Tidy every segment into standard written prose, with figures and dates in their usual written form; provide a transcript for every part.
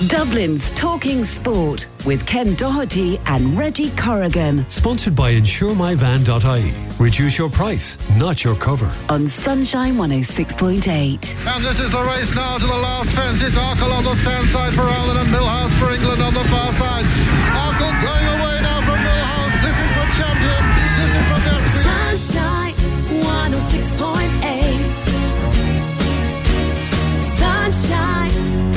Dublin's Talking Sport with Ken Doherty and Reggie Corrigan. Sponsored by InsureMyVan.ie. Reduce your price, not your cover. On Sunshine 106.8. And this is the race now to the last fence. It's Arkle on the stand side for Ireland and Millhouse for England on the far side. Arkle going away now from Millhouse. This is the champion. This is the best. Sunshine 106.8. Sunshine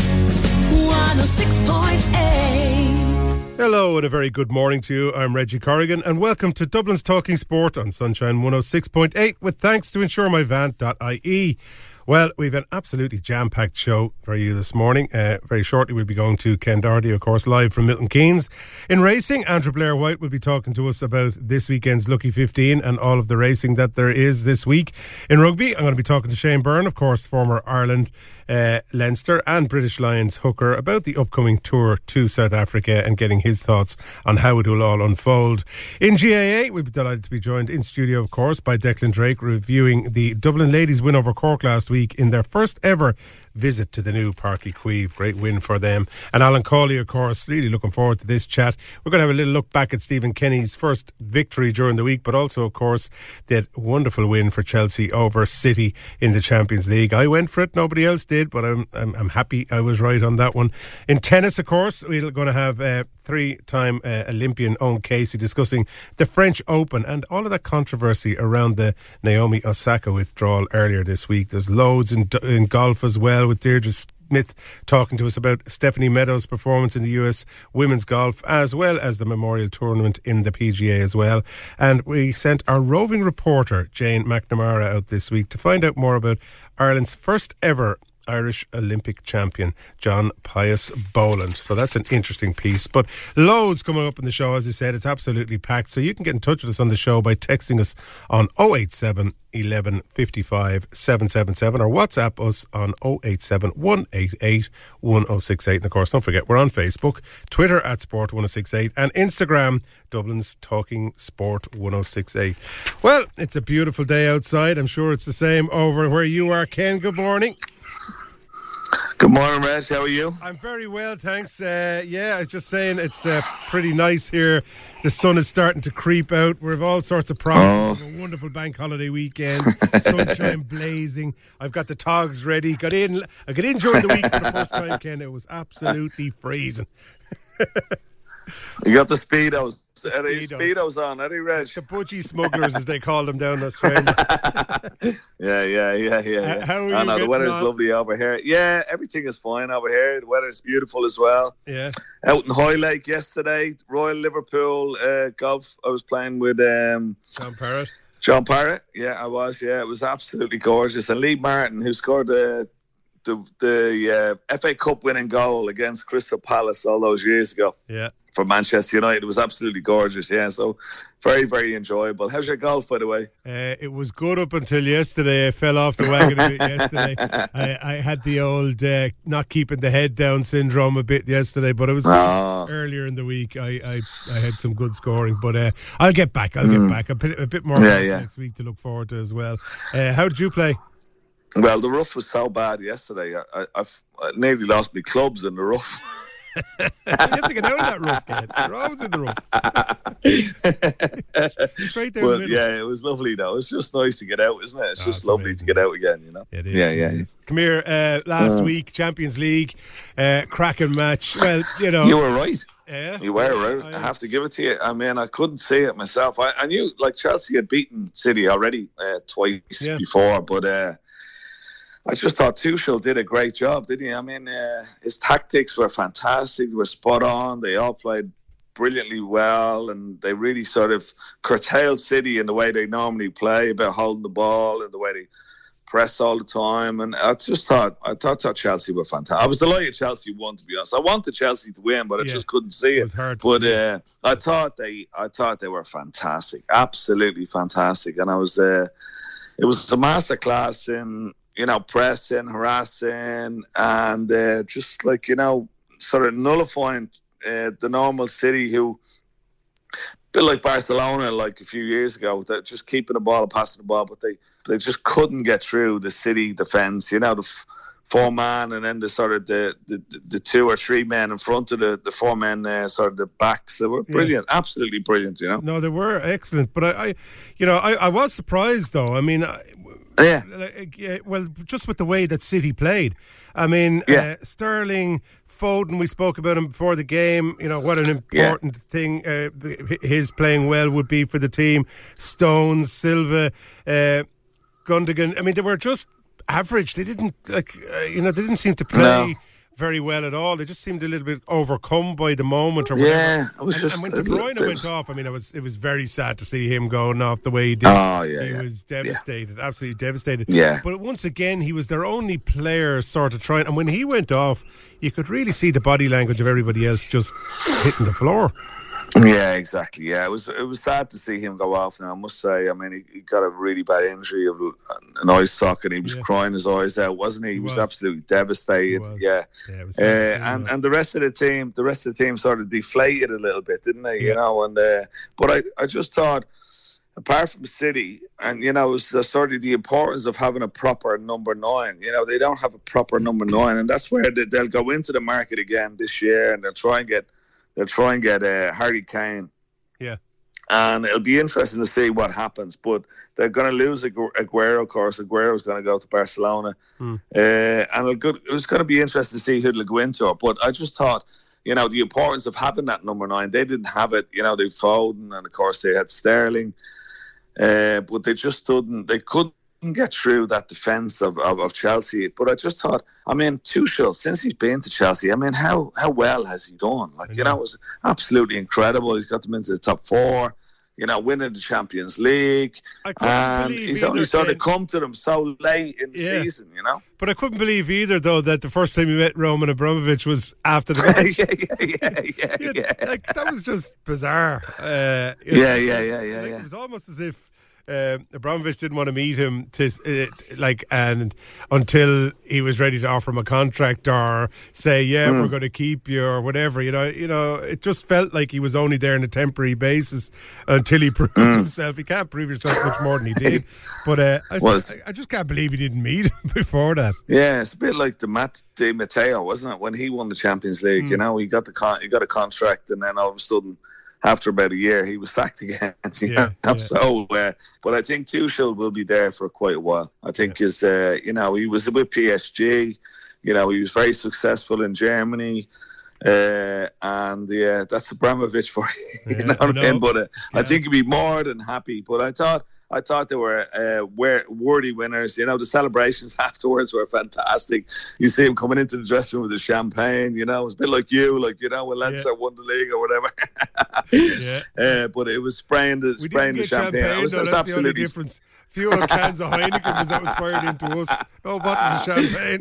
106.8. Hello and a very good morning to you. I'm Reggie Corrigan and welcome to Dublin's Talking Sport on Sunshine 106.8 with thanks to InsureMyVan.ie. Well, we've an absolutely jam-packed show for you this morning. Very shortly we'll be going to Ken Doherty, of course, live from Milton Keynes. In racing, Andrew Blair-White will be talking to us about this weekend's Lucky 15 and all of the racing that there is this week. In rugby, I'm going to be talking to Shane Byrne, of course, former Ireland, Leinster and British Lions hooker, about the upcoming tour to South Africa and getting his thoughts on how it will all unfold. In GAA, we'll be delighted to be joined in studio, of course, by Declan Drake, reviewing the Dublin ladies' win over Cork last week in their first ever visit to the new Páirc Uí Chaoimh. Great win for them. And Alan Cawley, of course, really looking forward to this chat. We're going to have a little look back at Stephen Kenny's first victory during the week, but also, of course, that wonderful win for Chelsea over City in the Champions League. I went for it, nobody else did, but I'm happy I was right on that one. In tennis, of course, we're going to have three-time Olympian Owen Casey discussing the French Open and all of that controversy around the Naomi Osaka withdrawal earlier this week. There's loads in golf as well, with Deirdre Smith talking to us about Stephanie Meadows' performance in the US women's golf, as well as the Memorial Tournament in the PGA as well. And we sent our roving reporter Jane McNamara out this week to find out more about Ireland's first ever Irish Olympic champion, John Pius Boland. So that's an interesting piece. But loads coming up in the show, as I said. It's absolutely packed. So you can get in touch with us on the show by texting us on 087 11 55 777 or WhatsApp us on 087 188 1068. And of course, don't forget, we're on Facebook, Twitter at Sport 1068 and Instagram, Dublin's Talking Sport 1068. Well, it's a beautiful day outside. I'm sure it's the same over where you are, Ken. Good morning. Good morning, Reg. How are you? I'm very well, thanks. I was just saying it's pretty nice here. The sun is starting to creep out. We have all sorts of problems. A wonderful bank holiday weekend. Sunshine blazing. I've got the togs ready. I got in during the week for the first time, Ken. It was absolutely freezing. You got the Speedos. Speedos on, Eddie Reg. The budgie smugglers, as they call them down in Australia. Yeah. How are you? I know, the weather's lovely over here. Yeah, everything is fine over here. The weather's beautiful as well. Yeah. Out in Hoylake yesterday, Royal Liverpool golf. I was playing with John Parrott. Yeah, I was. Yeah, it was absolutely gorgeous. And Lee Martin, who scored the FA Cup winning goal against Crystal Palace all those years ago. Yeah. For Manchester United. It was absolutely gorgeous, yeah. So very, very enjoyable. How's your golf, by the way? It was good up until yesterday. I fell off the wagon a bit yesterday. I had the old not keeping the head down syndrome a bit yesterday, but it was good. Earlier in the week. I had some good scoring, but I'll get back. A bit more next week to look forward to as well. How did you play? Well, the rough was so bad yesterday. I nearly lost my clubs in the rough. You have to get out of that rough, Ken. You're always in the rough. Straight there in the middle. Yeah, it was lovely though. It's just nice to get out, isn't it? It's just lovely amazing to get out again, you know? It is. Yeah. Come here, last week, Champions League, cracking match. Well, you know. You were right. Yeah. You were right. I have to give it to you. I mean, I couldn't see it myself. I knew, like, Chelsea had beaten City already twice before, but I just thought Tuchel did a great job, didn't he? I mean, his tactics were fantastic. They were spot on. They all played brilliantly well, and they really sort of curtailed City in the way they normally play, about holding the ball and the way they press all the time. And I thought Chelsea were fantastic. I was delighted Chelsea won, to be honest. I wanted Chelsea to win, but I just couldn't see it. But I thought they were fantastic, absolutely fantastic. And it was a masterclass in, you know, pressing, harassing, and just like, you know, sort of nullifying the normal City, who, a bit like Barcelona, like a few years ago, they're just keeping the ball and passing the ball, but they just couldn't get through the City defence. You know, the 4-man, and then the sort of the 2 or 3 men in front of the 4 men, sort of the backs. They were brilliant, absolutely brilliant. No, they were excellent. But I was surprised though. I mean, well, just with the way that City played. I mean, Sterling, Foden, we spoke about him before the game. What an important thing his playing well would be for the team. Stones, Silva, Gundogan. I mean, they were just average. They didn't they didn't seem to play very well at all. They just seemed a little bit overcome by the moment or whatever. Yeah, and when De Bruyne went off, I mean, it was very sad to see him going off the way he did. Oh, yeah, he was devastated, absolutely devastated. Yeah. But once again, he was their only player sort of trying, and when he went off, you could really see the body language of everybody else just hitting the floor. Yeah, exactly. Yeah, it was sad to see him go off. Now I must say, I mean, he got a really bad injury of an eye socket. He was crying his eyes out, wasn't he? He was absolutely devastated. It was and the rest of the team sort of deflated a little bit, didn't they? But I just thought, apart from City, and it was sort of the importance of having a proper number 9. They don't have a proper number 9, and that's where they'll go into the market again this year, and they'll try and get Harry Kane. Yeah. And it'll be interesting to see what happens. But they're going to lose Aguero, of course. Aguero's going to go to Barcelona. And it was going to be interesting to see who they'll go into it. But I just thought, the importance of having that number 9. They didn't have it. They Foden, and of course they had Sterling. But they just couldn't get through that defence of Chelsea. But I just thought, I mean, Tuchel, since he's been to Chelsea, I mean, how well has he done? It was absolutely incredible. He's got them into the top 4, winning the Champions League. And he's only sort of come to them so late in the season, But I couldn't believe either, though, that the first time he met Roman Abramovich was after the match. That was just bizarre. It was almost as if Abramovich didn't want to meet him and until he was ready to offer him a contract or say we're going to keep you or whatever. It just felt like he was only there on a temporary basis until he proved himself. He can't prove himself much more than he did. But I just can't believe he didn't meet him before that. Yeah, it's a bit like Di Matteo, wasn't it? When he won the Champions League, he got a contract, and then all of a sudden, after about a year, he was sacked again. So, but I think Tuchel will be there for quite a while. I think he was with PSG. He was very successful in Germany. And that's Abramovich for you. You know what I mean? But I think he'd be more than happy. But I thought they were worthy winners. The celebrations afterwards were fantastic. You see him coming into the dressing room with the champagne. It was a bit like when Leinster won the league or whatever. But it was spraying the champagne. It was absolutely the only difference. Few cans of Heineken that was fired into us. No bottles of champagne.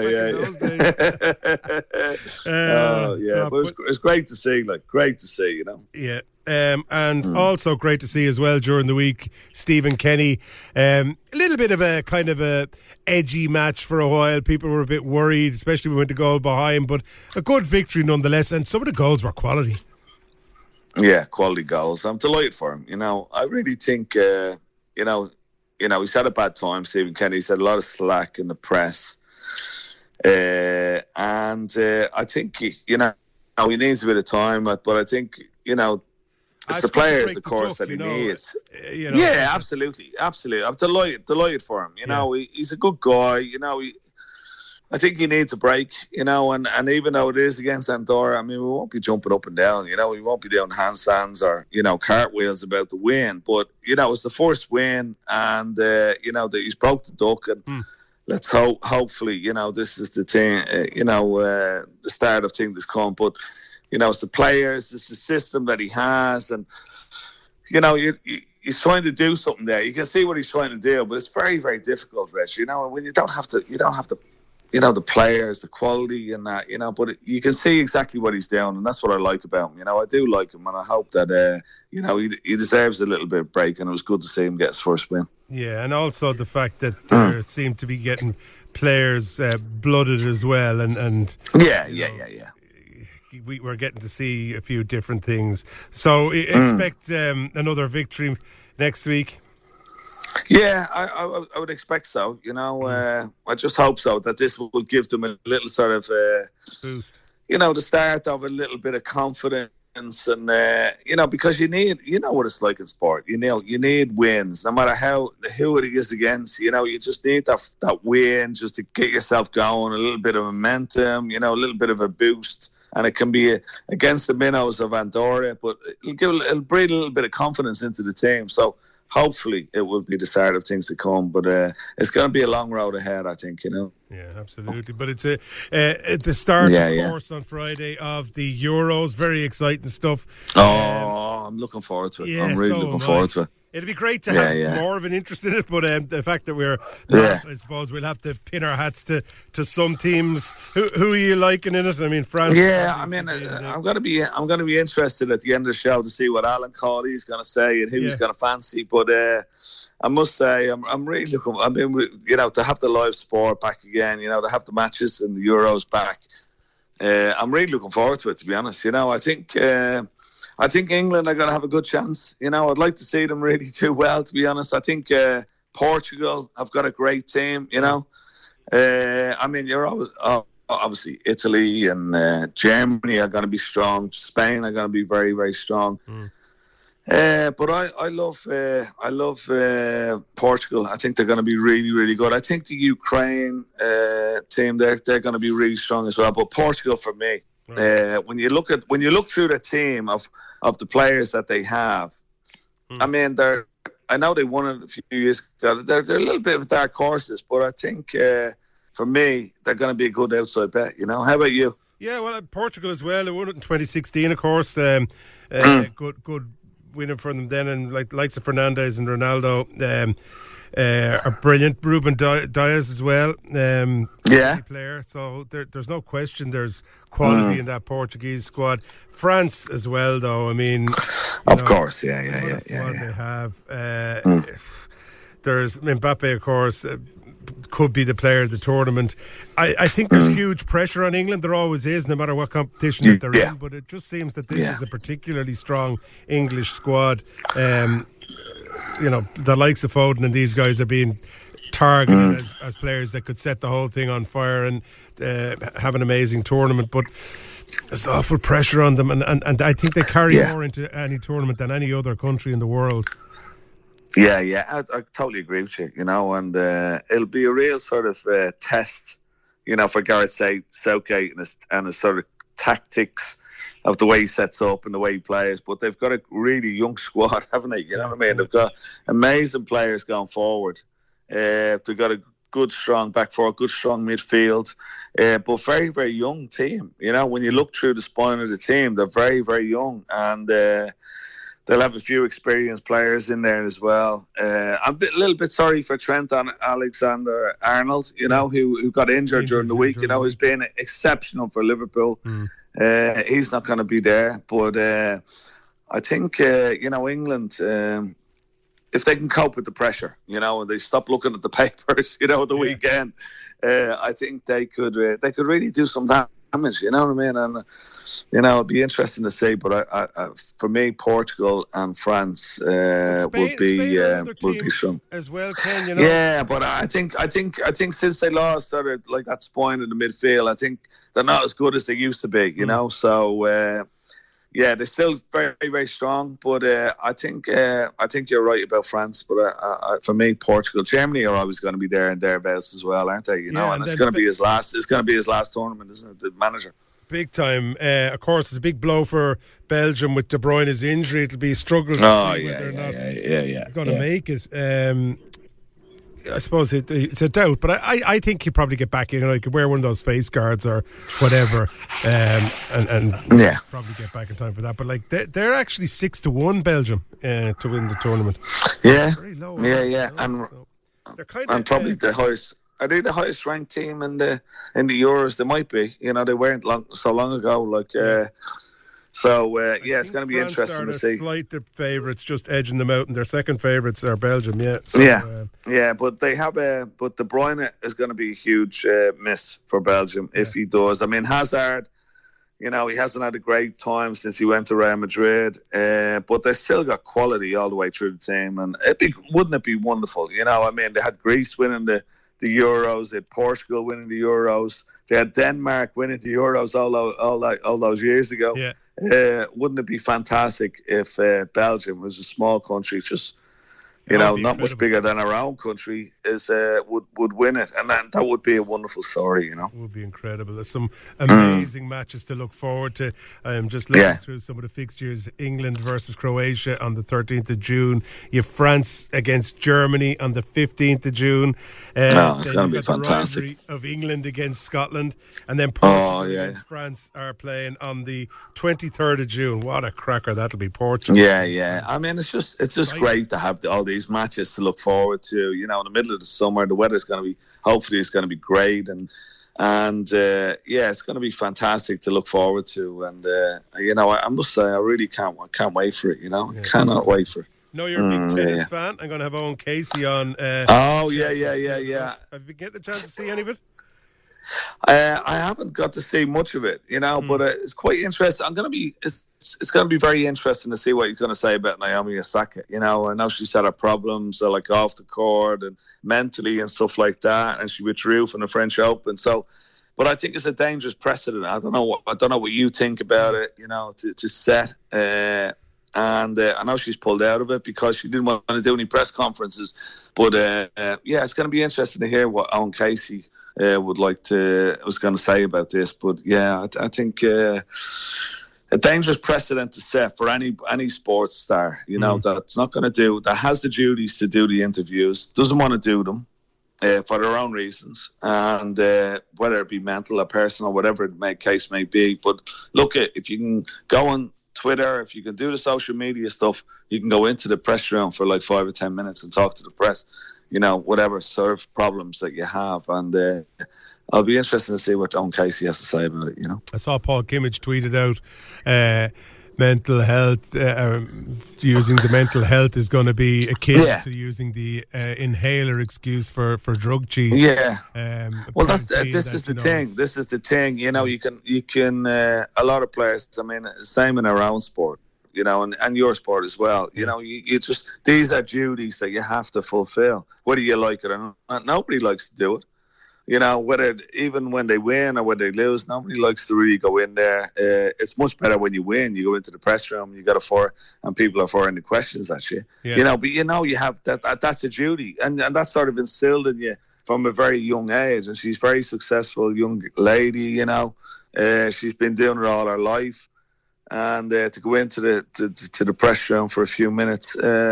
But it was great to see. Great to see. Yeah. And also great to see as well during the week, Stephen Kenny. A little bit of a kind of a edgy match for a while. People were a bit worried, especially when we went to goal behind, but a good victory nonetheless. And some of the goals were quality. Yeah, quality goals. I'm delighted for him. I really think, he's had a bad time, Stephen Kenny. He's had a lot of slack in the press. And I think, he needs a bit of time, but I think, it's the players, of course, that he needs. Absolutely. I'm delighted for him. He's a good guy. I think he needs a break. And even though it is against Andorra, I mean, we won't be jumping up and down. We won't be doing handstands or cartwheels about the win. But it's the first win, and that he's broke the duck, and let's hopefully this is the thing. The start of things that's come, but. It's the players, it's the system that he has, and he's trying to do something there. You can see what he's trying to do, but it's very, very difficult, Rich. When you don't have the players, the quality, and that. But you can see exactly what he's doing, and that's what I like about him. I do like him, and I hope that he deserves a little bit of break, and it was good to see him get his first win. Yeah, and also the fact that there seem to be getting players blooded as well, and we're getting to see a few different things. So expect another victory next week. Yeah, I would expect so. You know, I just hope so, that this will give them a little sort of boost. You know, the start of a little bit of confidence. And you know, because you know what it's like in sport. You need wins, no matter who it is against. You know, you just need that win just to get yourself going, a little bit of momentum. You know, a little bit of a boost, and it can be against the minnows of Andorra, but it'll breathe a little bit of confidence into the team. So hopefully it will be the start of things to come. But it's going to be a long road ahead, I think. You know. Yeah, absolutely. But it's the start, of course, on Friday of the Euros. Very exciting stuff. I'm looking forward to it. Yeah, I'm really looking forward to it. It'd be great to have more of an interest in it, but the fact that we're not, I suppose we'll have to pin our hats to some teams. Who are you liking in it? I mean, France. Yeah, I mean, I'm going to be interested at the end of the show to see what Alan Cawley is going to say and who he's going to fancy. But I must say, I'm really looking. I mean, you know, to have the live sport back again, you know, to have the matches and the Euros back. I'm really looking forward to it, to be honest. You know, I think England are going to have a good chance. You know, I'd like to see them really do well, to be honest. I think Portugal have got a great team, you know. I mean, you're always, obviously Italy and Germany are going to be strong. Spain are going to be very, very strong. But I love Portugal. I think they're going to be really, really good. I think the Ukraine team, they're going to be really strong as well. But Portugal for me. When you look through the team of the players that they have, I mean, I know they won it a few years ago. They're a little bit of dark horses, but I think for me they're going to be a good outside bet. You know, how about you? Yeah, well, Portugal as well. They won it in 2016, of course. Good winner for them then, and likes of Fernandes and Ronaldo. Are brilliant. Ruben Diaz as well. Player. So there's no question there's quality in that Portuguese squad. France as well, though. I mean, of course, They have. There's Mbappe, of course. Could be the player of the tournament. I think there's huge pressure on England. There always is, no matter what competition that they're in. But it just seems that this is a particularly strong English squad. You know, the likes of Foden and these guys are being targeted as players that could set the whole thing on fire and have an amazing tournament. But there's awful pressure on them, and I think they carry more into any tournament than any other country in the world. Yeah, I totally agree with you, you know, and it'll be a real sort of test, you know, for Gareth Southgate and his sort of tactics of the way he sets up and the way he plays. But they've got a really young squad, haven't they? You know what I mean? They've got amazing players going forward. They've got a good, strong back four, good, strong midfield, but very, very young team. You know, when you look through the spine of the team, they're very, very young, and they'll have a few experienced players in there as well. I'm a little bit sorry for Trent Alexander-Arnold, you know, who got injured during the week. You know, he's been exceptional for Liverpool. He's not going to be there, but I think you know, England, if they can cope with the pressure, you know, and they stop looking at the papers, you know, the weekend, I think they could really do some damage. You know what I mean? And you know, it'd be interesting to see. But I for me, Portugal and France would be strong as well. Ken, you know? Yeah, but I think since they lost sort of like that spine in the midfield, I think they're not as good as they used to be. You know, so yeah, they're still very, very strong. But I think you're right about France. But for me, Portugal, Germany are always going to be there and thereabouts as well, aren't they? You know, and it's going to be his last. It's going to be his last tournament, isn't it? The manager. Big time. Of course, it's a big blow for Belgium with De Bruyne's injury. It'll be a struggle to see whether they're not going to make it. I suppose it's a doubt, but I think he'll probably get back in. You know, he could wear one of those face guards or whatever, and probably get back in time for that. But like they're actually 6-1 Belgium to win the tournament. Yeah, very low, and they're kind of probably the highest. Are they the highest ranked team in the Euros? They might be. You know, they weren't so long ago. Like, it's going to be interesting to see. Slight favourites, just edging them out, and their second favourites are Belgium. Yeah, so, but they have but De Bruyne is going to be a huge miss for Belgium if he does. I mean, Hazard You know, he hasn't had a great time since he went to Real Madrid, but they've still got quality all the way through the team. And wouldn't it be wonderful? You know, I mean, they had Greece winning the Euros, they had Portugal winning the Euros, they had Denmark winning the Euros all those years ago. Yeah. Wouldn't it be fantastic if Belgium was a small country, just not much bigger than our own country, would win it, and that would be a wonderful story. You know, it would be incredible. There's some amazing matches to look forward to. I am just looking through some of the fixtures. England versus Croatia on the 13th of June. You have France against Germany on the 15th of June. It's going to be fantastic. The rivalry of England against Scotland, and then Portugal against France are playing on the 23rd of June. What a cracker that'll be, Portugal. Yeah. I mean, it's just great to have all these matches to look forward to. You know, in the middle of the summer, the weather's going to be, hopefully it's going to be great, and it's going to be fantastic to look forward to. And I must say, I really can't wait for it. You know, cannot wait for it. No, you're a big tennis fan. I'm going to have Owen Casey on. Yeah. Have you get the chance to see any of it? I haven't got to see much of it, you know, but it's quite interesting. It's going to be very interesting to see what you're going to say about Naomi Osaka. You know, I know she's had her problems like off the court and mentally and stuff like that, and she withdrew from the French Open. So, but I think it's a dangerous precedent. I don't know what you think about it. You know, to set. And I know she's pulled out of it because she didn't want to do any press conferences. But it's going to be interesting to hear what Owen Casey was going to say about this. But I think a dangerous precedent to set for any sports star, you know, that has the duties to do the interviews, doesn't want to do them for their own reasons, and whether it be mental or personal, whatever the case may be. But look, if you can go on Twitter, if you can do the social media stuff, you can go into the press room for like 5 or 10 minutes and talk to the press, you know, whatever sort of problems that you have. And I'll be interested to see what Owen Casey has to say about it, you know. I saw Paul Kimmage tweeted out mental health, using the mental health is going to be akin to using the inhaler excuse for drug cheats. Yeah. Well, this is the thing. This is the thing. You know, you can. A lot of players. I mean, same in our own sport. You know, and your sport as well. You know, you just, these are duties that you have to fulfill, whether you like it or not. Nobody likes to do it. You know, even when they win or when they lose, nobody likes to really go in there. It's much better when you win. You go into the press room, you got and people are firing the questions at you. Yeah. You know, but you have that's a duty, and that's sort of instilled in you from a very young age. And she's a very successful young lady. You know, she's been doing it all her life, and to go into the press room for a few minutes.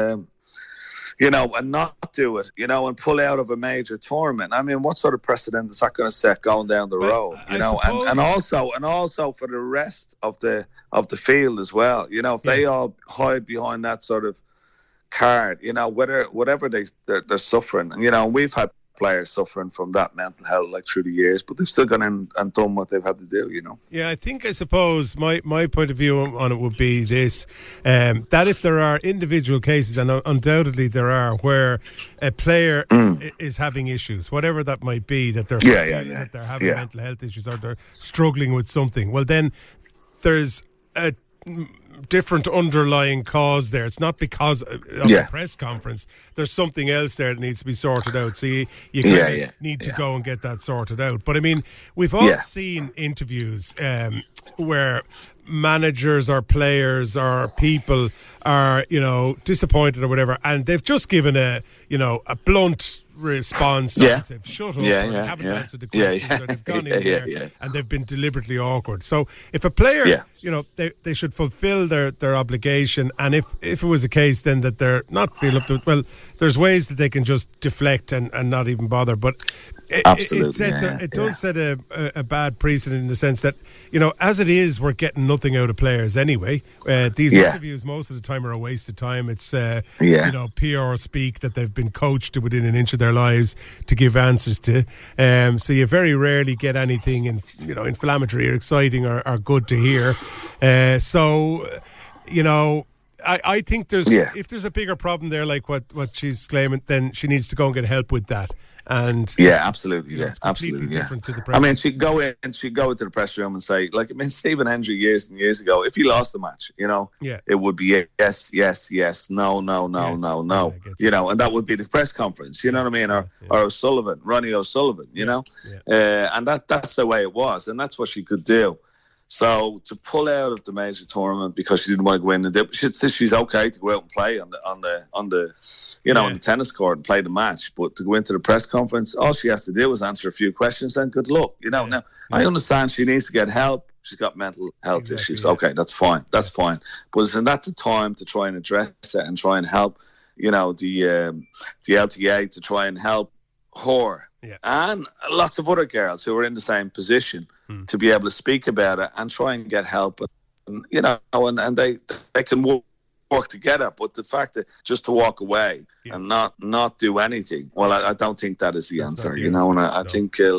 You know, and not do it, you know, and pull out of a major tournament. I mean, what sort of precedent is that going to set going down the road? You know, and also for the rest of the field as well. You know, if they all hide behind that sort of card, you know, whatever they're suffering, and you know, we've had players suffering from that mental health like through the years, but they've still gone in and done what they've had to do, you know. Yeah, I suppose my point of view on it would be this, that if there are individual cases, and undoubtedly there are, where a player is having issues, whatever that might be, that they're that they're having mental health issues or they're struggling with something, well then there's a different underlying cause there. It's not because of the press conference. There's something else there that needs to be sorted out. So you need to go and get that sorted out. But I mean, we've all seen interviews where managers or players or people are, you know, disappointed or whatever, and they've just given a blunt response. They've shut up, or they haven't answered the questions, or they've gone in there and they've been deliberately awkward. So if a player, you know, they should fulfill their obligation, and if it was a case then that they're not feeling up to it, well, there's ways that they can just deflect and not even bother. But it does set a bad precedent in the sense that, you know, as it is, we're getting nothing out of players anyway. These interviews most of the time are a waste of time. It's you know, PR speak that they've been coached to within an inch of their lives to give answers to. So you very rarely get anything inflammatory or exciting or good to hear. So you know, I think if there's a bigger problem there, like what she's claiming, then she needs to go and get help with that. And absolutely, it's absolutely, different to the press. I mean, she'd go into the press room and say, like, I mean, Stephen Hendry years and years ago, if he lost the match, it would be yes, no, and that would be the press conference, you know what I mean, or O'Sullivan, Ronnie O'Sullivan, and that's the way it was, and that's what she could do. So to pull out of the major tournament because she didn't want to go in, she's okay to go out and play on the tennis court and play the match, but to go into the press conference, all she has to do is answer a few questions and good luck. Now I understand she needs to get help. She's got mental health issues. Yeah. Okay, that's fine. But isn't that the time to try and address it and try and help? The LTA to try and help her and lots of other girls who are in the same position to be able to speak about it and try and get help, and they can work together. But the fact that just to walk away and not do anything, well, I don't think that is the answer, and I think I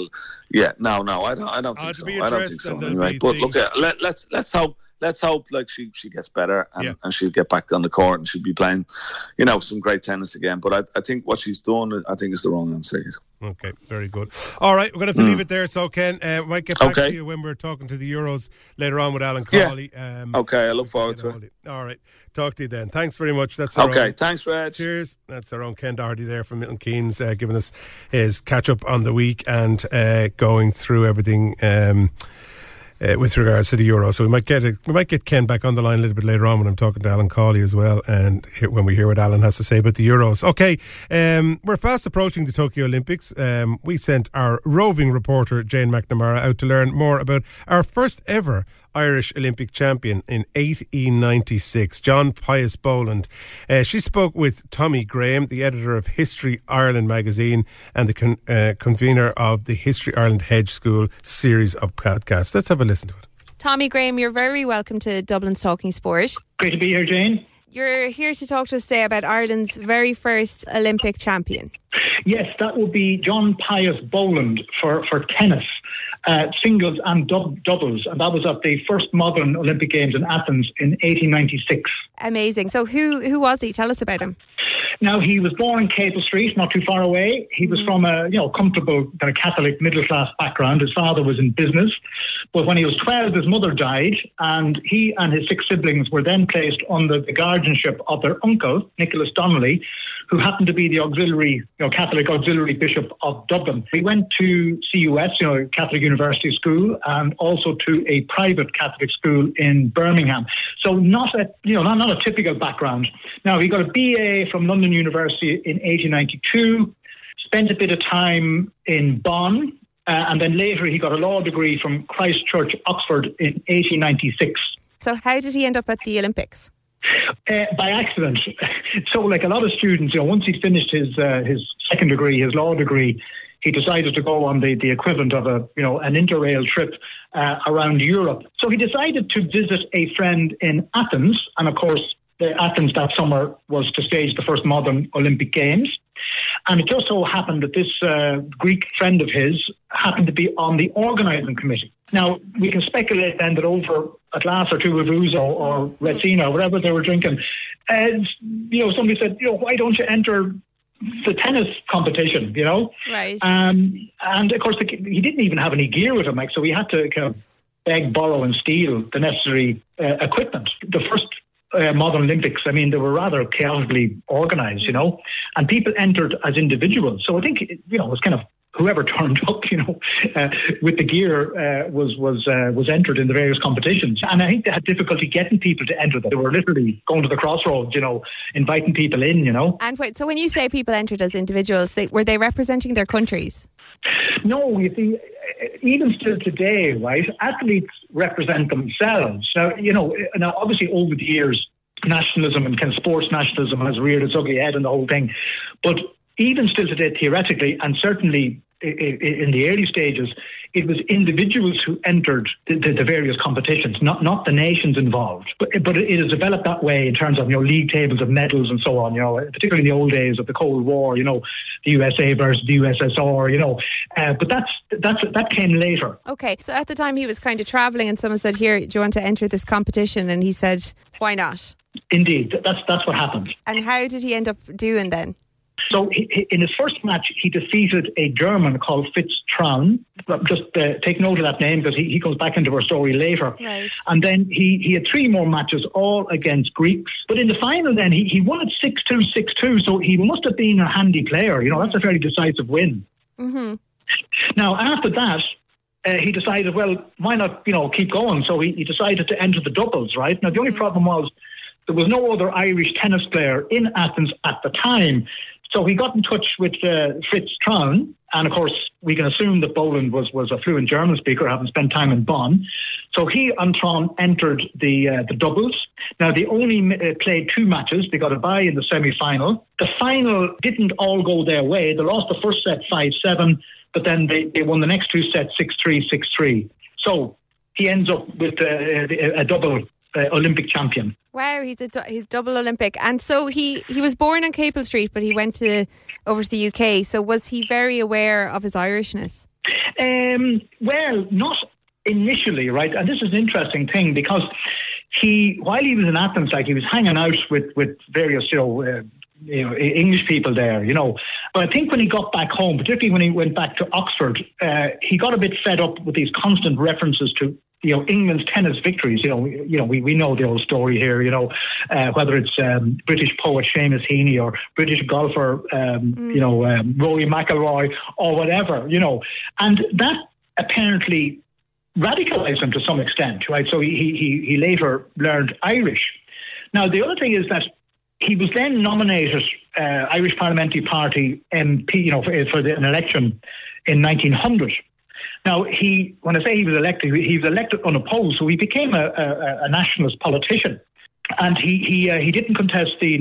don't think so. I don't think so anyway. But look, let's hope like she gets better and she'll get back on the court and she'll be playing, some great tennis again. But I think what she's doing, I think is the wrong answer. Okay, very good. All right, we're going to have to leave it there. So, Ken, we might get back to you when we're talking to the Euros later on with Alan Cawley. Okay, I look forward to it. All right, talk to you then. Thanks very much. That's thanks, Reg. Cheers. That's our own Ken Doherty there from Milton Keynes, giving us his catch up on the week and going through everything. With regards to the Euro, so we might get Ken back on the line a little bit later on when I'm talking to Alan Cawley as well, and when we hear what Alan has to say about the Euros. Okay, we're fast approaching the Tokyo Olympics. We sent our roving reporter Jane McNamara out to learn more about our first ever Irish Olympic champion in 1896, John Pius Boland. She spoke with Tommy Graham, the editor of History Ireland magazine and the convener of the History Ireland Hedge School series of podcasts. Let's have a listen to it. Tommy Graham, you're very welcome to Dublin's Talking Sport. Great to be here, Jane. You're here to talk to us today about Ireland's very first Olympic champion. Yes, that would be John Pius Boland for tennis. Singles and doubles, and that was at the first modern Olympic Games in Athens in 1896. Amazing. So who was he? Tell us about him. Now, he was born in Capel Street, not too far away. He was from a comfortable kind of Catholic middle-class background. His father was in business. But when he was 12, his mother died, and he and his 6 siblings were then placed under the guardianship of their uncle, Nicholas Donnelly, who happened to be the Catholic auxiliary bishop of Dublin. He went to CUS, Catholic University School, and also to a private Catholic school in Birmingham. So not a typical background. Now, he got a BA from London University in 1892, spent a bit of time in Bonn, and then later he got a law degree from Christ Church, Oxford in 1896. So how did he end up at the Olympics? By accident. So, like a lot of students, once he finished his second degree, his law degree, he decided to go on the equivalent of an interrail trip around Europe. So he decided to visit a friend in Athens, and of course, Athens that summer was to stage the first modern Olympic Games. And it just so happened that this Greek friend of his happened to be on the organising committee. Now, we can speculate then that over a glass or two of Ouzo or Retsina, whatever they were drinking, somebody said, why don't you enter the tennis competition, Right. And of course, he didn't even have any gear with him, so he had to kind of beg, borrow and steal the necessary equipment. The first modern Olympics, they were rather chaotically organised, and people entered as individuals. So I think, it was kind of whoever turned up, with the gear was entered in the various competitions. And I think they had difficulty getting people to enter them. They were literally going to the crossroads, inviting people in, And wait, so when you say people entered as individuals, were they representing their countries? No, you see, even still today, right, athletes represent themselves. Now, obviously over the years, nationalism and kind of sports nationalism has reared its ugly head and the whole thing. But even still today, theoretically, and certainly in the early stages, it was individuals who entered the various competitions, not the nations involved. But it has developed that way in terms of league tables of medals and so on. Particularly in the old days of the Cold War. The USA versus the USSR. But that came later. Okay, so at the time he was kind of travelling, and someone said, "Here, do you want to enter this competition?" And he said, "Why not?" Indeed, that's what happened. And how did he end up doing then? So in his first match, he defeated a German called Fritz Traun. Just take note of that name because he goes back into our story later. Right. And then he had 3 more matches, all against Greeks. But in the final then, he won it 6-2, 6-2. So he must have been a handy player. That's a fairly decisive win. Mm-hmm. Now, after that, he decided, well, why not, keep going? So he decided to enter the doubles, right? Now, the only problem was there was no other Irish tennis player in Athens at the time. So he got in touch with Fritz Traun, and of course we can assume that Boland was a fluent German speaker, having spent time in Bonn. So he and Traun entered the doubles. Now they only played 2 matches. They got a bye in the semi-final. The final didn't all go their way. They lost the first set 5-7, but then they won the next 2 sets 6-3, 6-3. So he ends up with a double Olympic champion. Wow, he's double Olympic. And so he was born on Capel Street, but he went over to the UK. So was he very aware of his Irishness? Well, not initially, right? And this is an interesting thing because while he was in Athens, he was hanging out with various, English people there, But I think when he got back home, particularly when he went back to Oxford, he got a bit fed up with these constant references to England's tennis victories. We know the old story here. Whether it's British poet Seamus Heaney or British golfer, Rory McIlroy or whatever. And that apparently radicalised him to some extent, right? So he later learned Irish. Now the other thing is that he was then nominated Irish Parliamentary Party MP, for an election in 1900. Now, when I say he was elected unopposed, so he became a nationalist politician. And he didn't contest the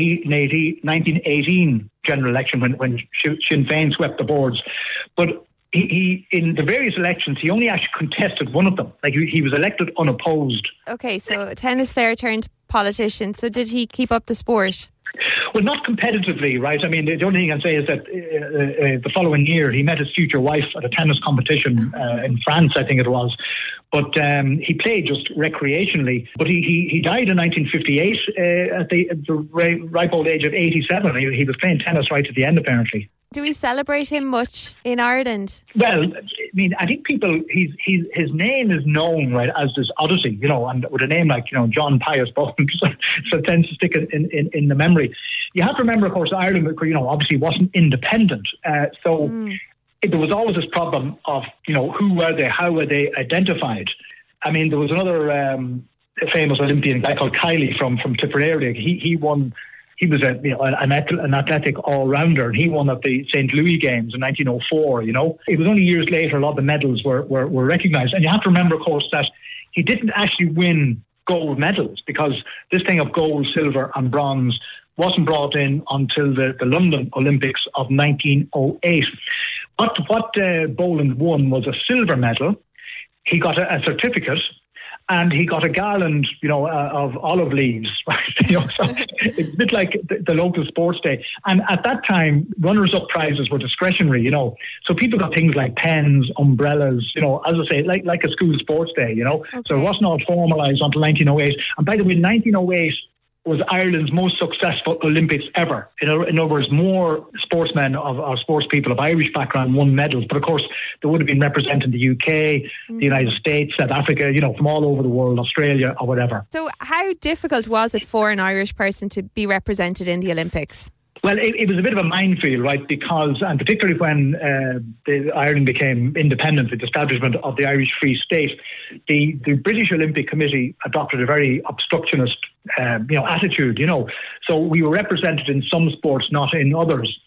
1918 general election when Sinn Féin swept the boards. But he in the various elections, he only actually contested one of them. He was elected unopposed. Okay, so a tennis player turned politician. So did he keep up the sport? Well, not competitively, right? I mean, the only thing I can say is that the following year he met his future wife at a tennis competition in France, I think it was. But he played just recreationally. But he died in 1958 at the ripe old age of 87. He was playing tennis right at the end, apparently. Do we celebrate him much in Ireland? Well, I think people, his name is known, right, as this oddity, and with a name like, John Pius Boland, so it tends to stick in the memory. You have to remember, of course, Ireland, obviously wasn't independent. So there was always this problem of, who were they, how were they identified? I mean, there was another famous Olympian guy called Kiley from Tipperary. He won. He was an athletic all-rounder, and he won at the St. Louis Games in 1904, It was only years later a lot of the medals were recognised. And you have to remember, of course, that he didn't actually win gold medals because this thing of gold, silver and bronze wasn't brought in until the London Olympics of 1908. But what Boland won was a silver medal. He got a certificate. And he got a garland, of olive leaves. Right? So it's a bit like the local sports day. And at that time, runners-up prizes were discretionary. So people got things like pens, umbrellas. As I say, like a school sports day. Okay. So it wasn't all formalised until 1908. And by the way, 1908 was Ireland's most successful Olympics ever. In other words, more sportsmen or sports people of Irish background won medals. But of course, they would have been representing the UK, the United States, South Africa, from all over the world, Australia or whatever. So how difficult was it for an Irish person to be represented in the Olympics? Well, it was a bit of a minefield, right? Because, and particularly when Ireland became independent with the establishment of the Irish Free State, the British Olympic Committee adopted a very obstructionist, attitude. So we were represented in some sports, not in others.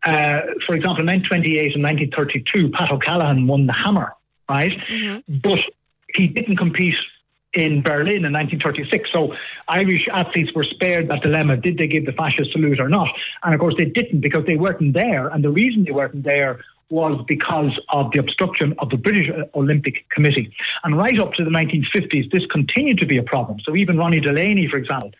For example, in 1928 and 1932, Pat O'Callaghan won the hammer, right? Mm-hmm. But he didn't compete in Berlin in 1936. So Irish athletes were spared that dilemma. Did they give the fascist salute or not? And of course they didn't because they weren't there. And the reason they weren't there was because of the obstruction of the British Olympic Committee. And right up to the 1950s, this continued to be a problem. So even Ronnie Delaney, for example,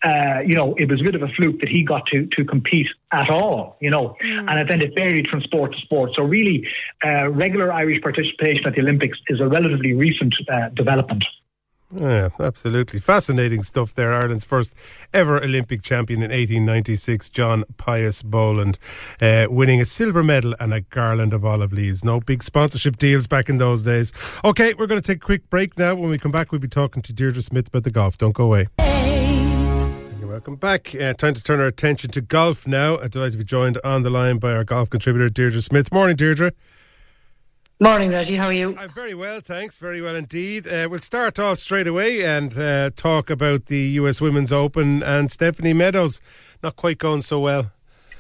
it was a bit of a fluke that he got to compete at all, and then it varied from sport to sport. So really, regular Irish participation at the Olympics is a relatively recent development. Yeah, absolutely. Fascinating stuff there. Ireland's first ever Olympic champion in 1896, John Pius Boland, winning a silver medal and a garland of olive leaves. No big sponsorship deals back in those days. Okay, we're going to take a quick break now. When we come back, we'll be talking to Deirdre Smith about the golf. Don't go away. Welcome back. Time to turn our attention to golf now. I'm delighted to be joined on the line by our golf contributor, Deirdre Smith. Morning, Deirdre. Morning, Reggie. How are you? I'm very well, thanks. Very well indeed. We'll start off straight away and talk about the US Women's Open and Stephanie Meadows. Not quite going so well.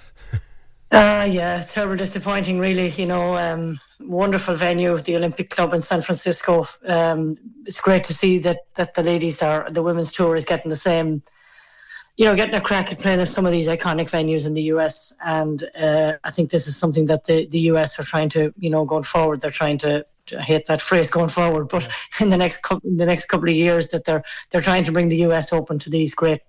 Yeah, it's terrible, disappointing, really. You know, wonderful venue, the Olympic Club in San Francisco. It's great to see that the women's tour is getting the same, you know, getting a crack at playing at some of these iconic venues in the US. And I think this is something that the US are trying to, you know, going forward, they're trying to, I hate that phrase going forward, but in the next couple of years that they're trying to bring the US Open to these great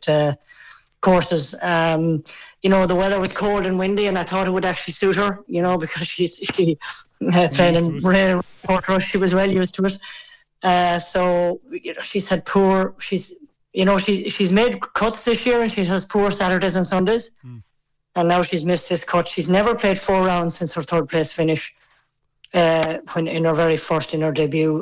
courses. You know, the weather was cold and windy, and I thought it would actually suit her, you know, because she playing in rain and Portrush, she was well used to it. So, you know, she's had poor, she's made cuts this year, and she has poor Saturdays and Sundays. And now she's missed this cut. She's never played 4 rounds since her third place finish. When in her very first, in her debut,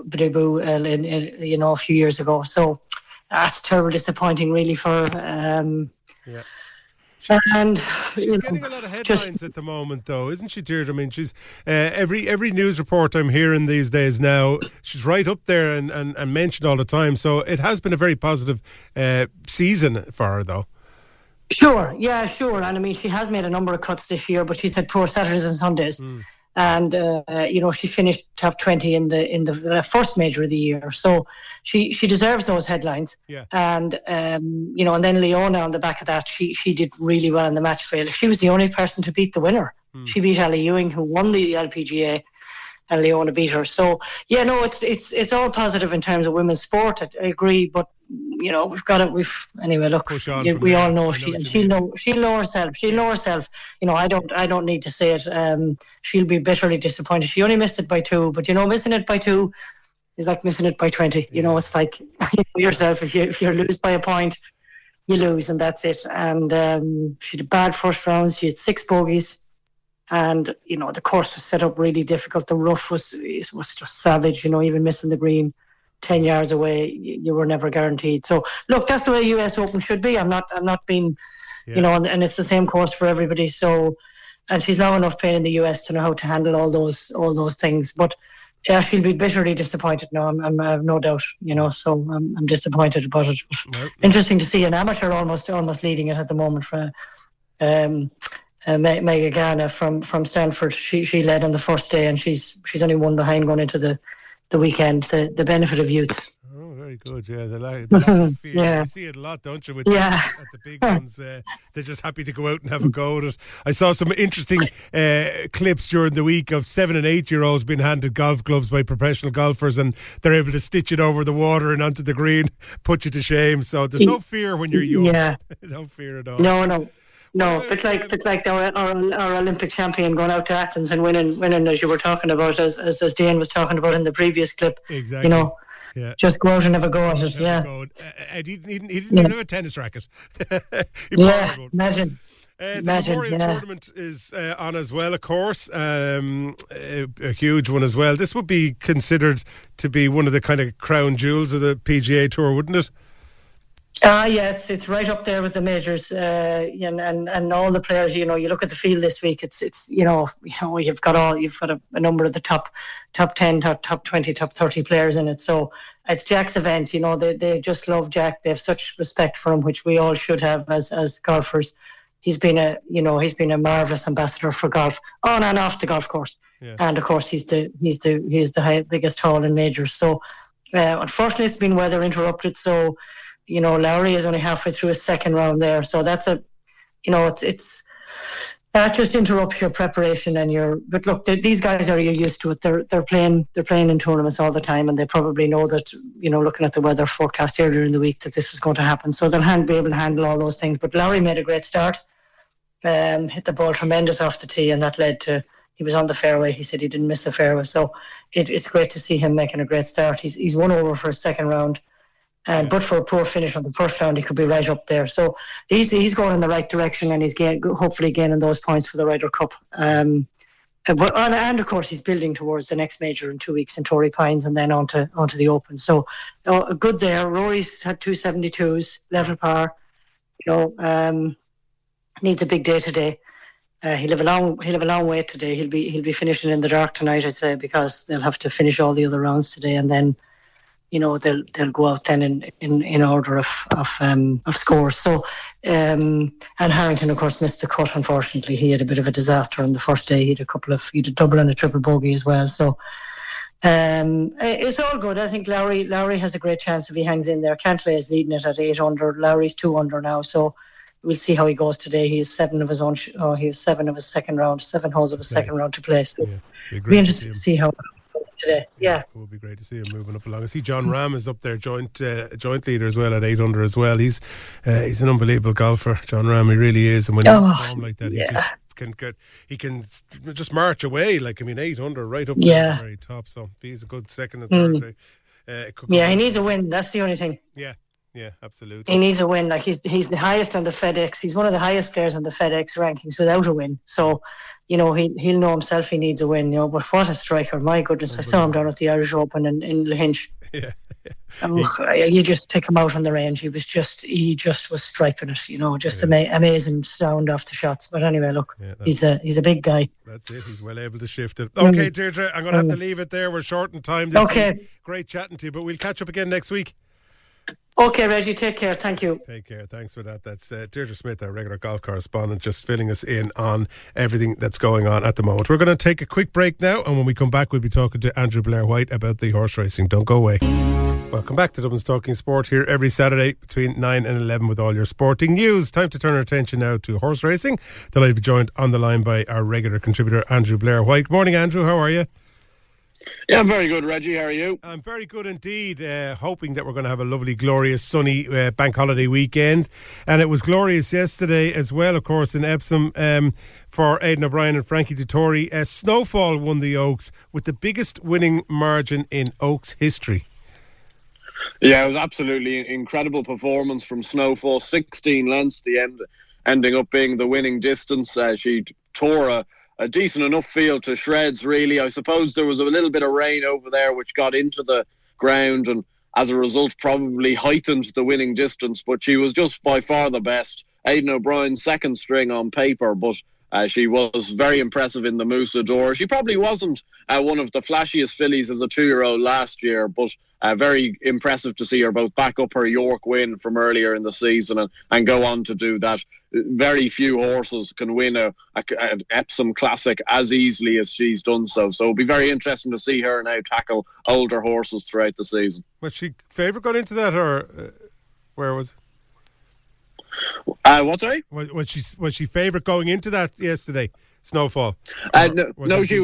you know, a few years ago. So that's terribly disappointing, really, for her. Yeah. And she's getting a lot of headlines at the moment, though, isn't she, Deirdre? I mean, she's every news report I'm hearing these days now, she's right up there and mentioned all the time. So it has been a very positive season for her, though. Sure, yeah, sure. And I mean, she has made a number of cuts this year, but she's had poor Saturdays and Sundays. And you know, she finished top 20 in the first major of the year, so she deserves those headlines. Yeah. And you know, and then Leona on the back of that, she did really well in the match play. Like, she was the only person to beat the winner. She beat Ellie Ewing, who won the LPGA, and Leona beat her. So yeah, no, it's all positive in terms of women's sport. I agree, but you know, anyway. Look, we all know she'll know herself. She'll know herself. You know, I don't need to say it. She'll be bitterly disappointed. She only missed it by 2, but you know, missing it by 2 is like missing it by 20. You know, it's like, you know yourself. If you lose by a point, you lose, and that's it. And she had a bad first round. She had 6 bogeys. And, you know, the course was set up really difficult. The rough was just savage, you know, even missing the green 10 yards away, you were never guaranteed. So, look, that's the way US Open should be. I'm not being, you know, and it's the same course for everybody. So, and she's long enough playing in the US to know how to handle all those things. But, yeah, she'll be bitterly disappointed. No, I have no doubt, you know, so I'm disappointed about it. But interesting to see an amateur almost leading it at the moment for Megan Garner from Stanford. She led on the first day, and she's only one behind going into the weekend. The benefit of youth. Oh, very good. Yeah, the lack of fear. Yeah. You see it a lot, don't you? At the big ones, they're just happy to go out and have a go at it. I saw some interesting clips during the week of 7 and 8 year olds being handed golf clubs by professional golfers, and they're able to stitch it over the water and onto the green, put you to shame. So there's no fear when you're young. Yeah. No fear at all. No, it's like our Olympic champion going out to Athens and winning, as you were talking about, as Dan was talking about in the previous clip. Exactly. You know, just go out and have a go at it. Yeah. And he didn't even have a tennis racket. Imagine. The Memorial Tournament is on as well, of course, a huge one as well. This would be considered to be one of the kind of crown jewels of the PGA Tour, wouldn't it? Yeah, it's right up there with the majors, and all the players. You know, you look at the field this week. It's you know you've got a number of the top 10, top 20, top 30 players in it. So it's Jack's event. You know, they just love Jack. They have such respect for him, which we all should have as golfers. He's been a marvelous ambassador for golf on and off the golf course, and of course he's the biggest haul in majors. So unfortunately, it's been weather interrupted. So. You know, Lowry is only halfway through his second round there, so that's that just interrupts your preparation and But look, these guys are used to it. They're playing in tournaments all the time, and they probably know that. You know, looking at the weather forecast earlier in the week, that this was going to happen, so they'll be able to handle all those things. But Lowry made a great start, hit the ball tremendous off the tee, and that led to He was on the fairway. He said he didn't miss the fairway. So it's great to see him making a great start. He's 1 over for his second round. But for a poor finish on the first round, he could be right up there. So he's going in the right direction, and he's hopefully gaining those points for the Ryder Cup. And of course, he's building towards the next major in 2 weeks in Torrey Pines, and then onto the Open. So good there. Rory's had 272s, level par. Needs a big day today. He'll have a long wait today. He'll be finishing in the dark tonight, I'd say, because they'll have to finish all the other rounds today, and then they'll go out then in order of scores. So and Harrington, of course, missed the cut. Unfortunately, he had a bit of a disaster on the first day. He had a double and a triple bogey as well. So it's all good. I think Lowry has a great chance if he hangs in there. Cantlay is leading it at 8 under. Lowry's 2 under now. So we'll see how he goes today. He has 7 of his own. He has 7 of his second round. 7 holes of his second round to play. So be interested to see how today. Yeah, it would be great to see him moving up along. I see John Ram is up there, joint leader as well at 8 under as well. He's an unbelievable golfer, John Ram. He really is, and when he's form like that, he can just march away. 8 under right up to the very top. So he's a good second and third. He needs a win. That's the only thing. Yeah, absolutely. He needs a win. He's the highest on the FedEx. He's one of the highest players on the FedEx rankings without a win. So, he'll know himself he needs a win. But what a striker! My goodness, I saw him down at the Irish Open in Lahinch. Yeah. You just take him out on the range. He just was striping it. Amazing sound off the shots. But anyway, look, he's a big guy. That's it. He's well able to shift it. Okay, Deirdre, I'm going to have to leave it there. We're short in time this week. Great chatting to you, but we'll catch up again next week. Okay, Reggie, take care. Thank you. Take care. Thanks for that. That's Deirdre Smith, our regular golf correspondent, just filling us in on everything that's going on at the moment. We're going to take a quick break now, and when we come back, we'll be talking to Andrew Blair-White about the horse racing. Don't go away. Welcome back to Dublin's Talking Sport here every Saturday between 9 and 11 with all your sporting news. Time to turn our attention now to horse racing. Delighted to be joined on the line by our regular contributor, Andrew Blair-White. Morning, Andrew. How are you? Yeah, I'm very good, Reggie. How are you? I'm very good indeed. Hoping that we're going to have a lovely, glorious, sunny bank holiday weekend. And it was glorious yesterday as well, of course, in Epsom for Aidan O'Brien and Frankie Dettori. Snowfall won the Oaks with the biggest winning margin in Oaks history. Yeah, it was absolutely incredible performance from Snowfall. 16 lengths, ending up being the winning distance. She tore a decent enough field to shreds, really. I suppose there was a little bit of rain over there which got into the ground and as a result probably heightened the winning distance, but she was just by far the best. Aidan O'Brien, second string on paper, but she was very impressive in the Moosador. She probably wasn't one of the flashiest fillies as a 2-year-old last year, but very impressive to see her both back up her York win from earlier in the season and go on to do that. Very few horses can win an Epsom Classic as easily as she's done so. So it'll be very interesting to see her now tackle older horses throughout the season. Was she favourite going into that, or where was? What, sorry? Was she favourite going into that yesterday? Snowfall. She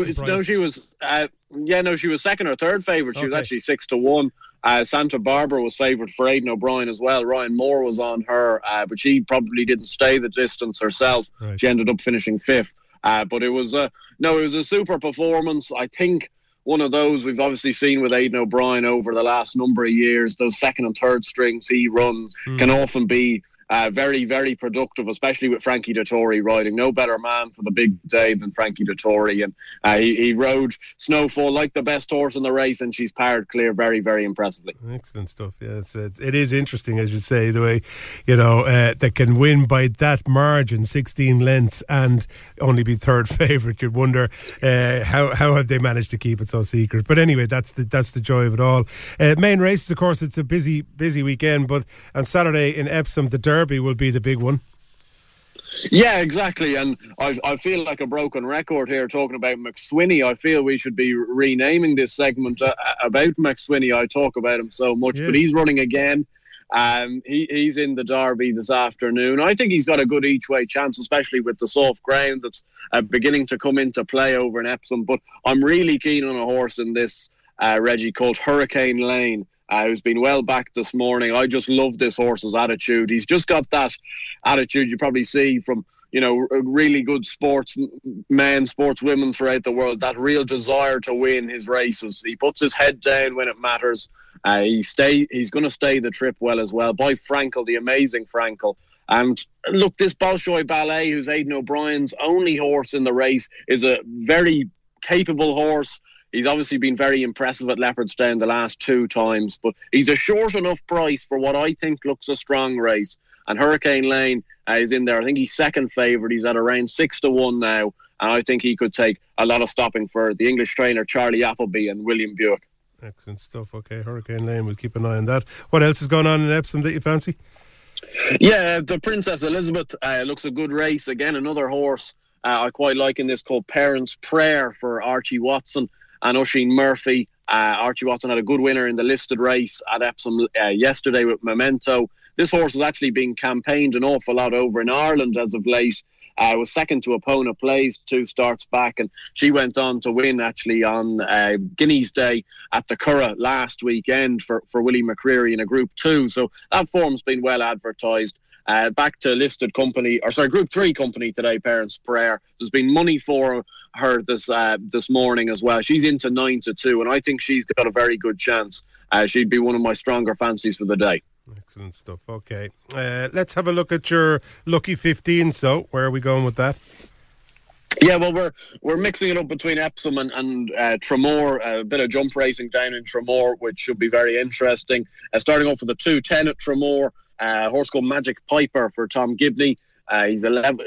was second or third favourite. She was actually 6-1. Santa Barbara was favoured for Aidan O'Brien as well. Ryan Moore was on her, but she probably didn't stay the distance herself. Right. She ended up finishing 5th. But it was a super performance. I think one of those we've obviously seen with Aidan O'Brien over the last number of years. Those second and third strings he runs can often be very, very productive, especially with Frankie Dettori riding. No better man for the big day than Frankie Dettori. And he rode Snowfall like the best horse in the race, and she's powered clear very, very impressively. Excellent stuff. Yeah, it is interesting, as you say, the way, they can win by that margin, 16 lengths, and only be third favourite. You'd wonder how have they managed to keep it so secret. But anyway, that's the joy of it all. Main races, of course, it's a busy weekend, but on Saturday in Epsom, the Derby will be the big one. Yeah, exactly. And I feel like a broken record here talking about McSweeney. I feel we should be renaming this segment about McSweeney. I talk about him so much, but he's running again. He's in the Derby this afternoon. I think he's got a good each-way chance, especially with the soft ground that's beginning to come into play over in Epsom. But I'm really keen on a horse in this, Reggie, called Hurricane Lane. Who's been well back this morning. I just love this horse's attitude. He's just got that attitude you probably see from, really good sportsmen, sportswomen throughout the world, that real desire to win his races. He puts his head down when it matters. He's going to stay the trip well as well. By Frankel, the amazing Frankel. And look, this Bolshoi Ballet, who's Aidan O'Brien's only horse in the race, is a very capable horse. He's obviously been very impressive at Leopardstown the last 2 times, but he's a short enough price for what I think looks a strong race. And Hurricane Lane is in there. I think he's second favourite. He's at around 6-1 now. And I think he could take a lot of stopping for the English trainer, Charlie Appleby and William Buick. Excellent stuff. Okay, Hurricane Lane, we'll keep an eye on that. What else is going on in Epsom that you fancy? Yeah, the Princess Elizabeth looks a good race. Again, another horse I quite like in this, called Parents' Prayer, for Archie Watson and Oisin Murphy. Archie Watson had a good winner in the listed race at Epsom yesterday with Memento. This horse has actually been campaigned an awful lot over in Ireland as of late. Was second to Epona Plays 2 starts back, and she went on to win actually on Guineas Day at the Curragh last weekend for Willie McCreary in a Group 2. So that form's been well advertised. Back to listed company, Group 3 company today, Parents' Prayer. There's been money for her this morning as well. She's into 9-2, and I think she's got a very good chance. She'd be one of my stronger fancies for the day. Excellent stuff. Okay, let's have a look at your Lucky 15. So, where are we going with that? Yeah, well, we're mixing it up between Epsom and Tramore. A bit of jump racing down in Tramore, which should be very interesting. Starting off with the 2:10 at Tramore, a horse called Magic Piper for Tom Gibney. She's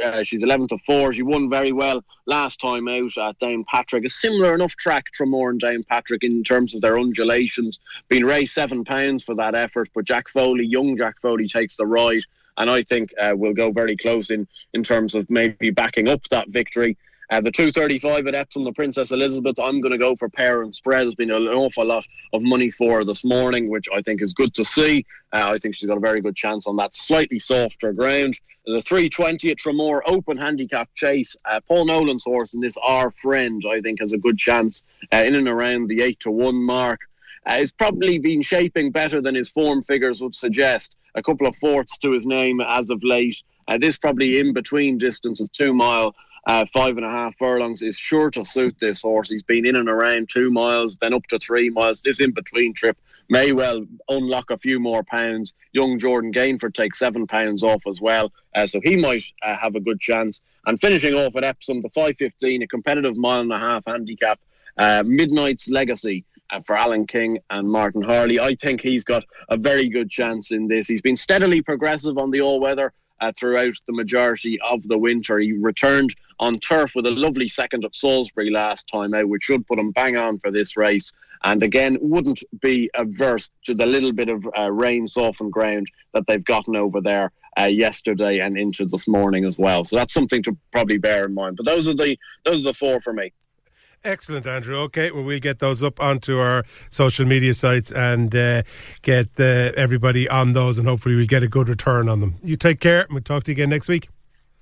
11-4. She won very well last time out at Downpatrick. A similar enough track, Tramore and Downpatrick, in terms of their undulations. Been raised £7 for that effort, but young Jack Foley takes the ride, and I think will go very close in terms of maybe backing up that victory. The 2:35 at Epsom, the Princess Elizabeth, I'm going to go for Parents' Prayer. There's been an awful lot of money for her this morning, which I think is good to see. I think she's got a very good chance on that slightly softer ground. The 3:20 at Tramore, open handicap chase. Paul Nolan's horse in this, Our Friend, I think has a good chance in and around the 8-1 mark. He's probably been shaping better than his form figures would suggest. A couple of fourths to his name as of late. This probably in between distance of 2 mile. 5.5 furlongs is sure to suit this horse. He's been in and around 2 miles, then up to 3 miles. This in-between trip may well unlock a few more pounds. Young Jordan Gainford takes £7 off as well, so he might have a good chance. And finishing off at Epsom, the 5:15, a competitive 1.5 mile handicap, Midnight's Legacy for Alan King and Martin Harley. I think he's got a very good chance in this. He's been steadily progressive on the all-weather throughout the majority of the winter. He returned on turf with a lovely second at Salisbury last time out, which should put him bang on for this race. And again, wouldn't be averse to the little bit of rain softened ground that they've gotten over there yesterday and into this morning as well. So that's something to probably bear in mind. But those are the 4 for me. Excellent, Andrew. Okay, well, we'll get those up onto our social media sites and get everybody on those, and hopefully we'll get a good return on them. You take care, and we'll talk to you again next week.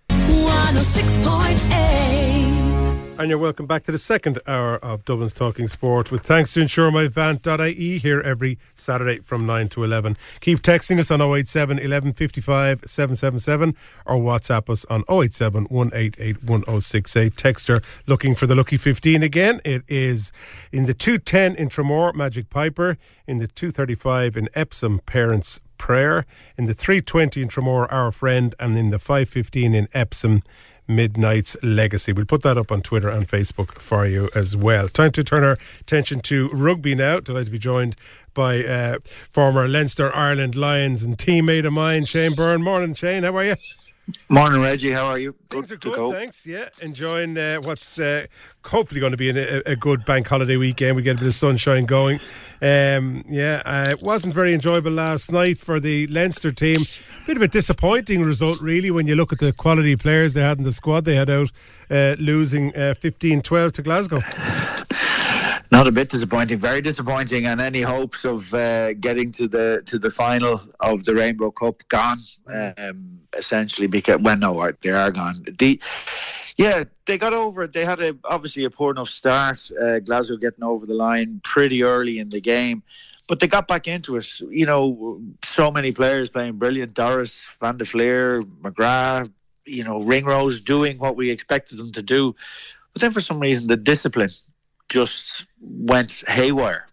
106.8. And you're welcome back to the second hour of Dublin's Talking Sport, with thanks to InsureMyVant.ie, here every Saturday from 9 to 11. Keep texting us on 087 1155 777 or WhatsApp us on 087 188 1068. Texter looking for the Lucky 15 again. It is in the 2:10 in Tramore, Magic Piper. In the 2:35 in Epsom, Parents' Prayer. In the 3:20 in Tramore, Our Friend. And in the 5:15 in Epsom, Midnight's Legacy. We'll put that up on Twitter and Facebook for you as well. Time to turn our attention to rugby now. Delighted to be joined by former Leinster Ireland Lions and teammate of mine, Shane Byrne. Morning, Shane. How are you? Morning, Reggie. How are you? Things are good, thanks. Yeah, enjoying what's hopefully going to be a good bank holiday weekend. We get a bit of sunshine going. It wasn't very enjoyable last night for the Leinster team. Bit of a disappointing result, really, when you look at the quality of players they had in the squad. They had out losing 15-12 to Glasgow. Not a bit disappointing, very disappointing, and any hopes of getting to the final of the Rainbow Cup gone, essentially, because they are gone. They got over it. They had obviously a poor enough start. Glasgow getting over the line pretty early in the game, but they got back into it. You know, so many players playing brilliant. Doris, Van der Fleer, McGrath, Ringrose doing what we expected them to do. But then for some reason, the discipline just went haywire.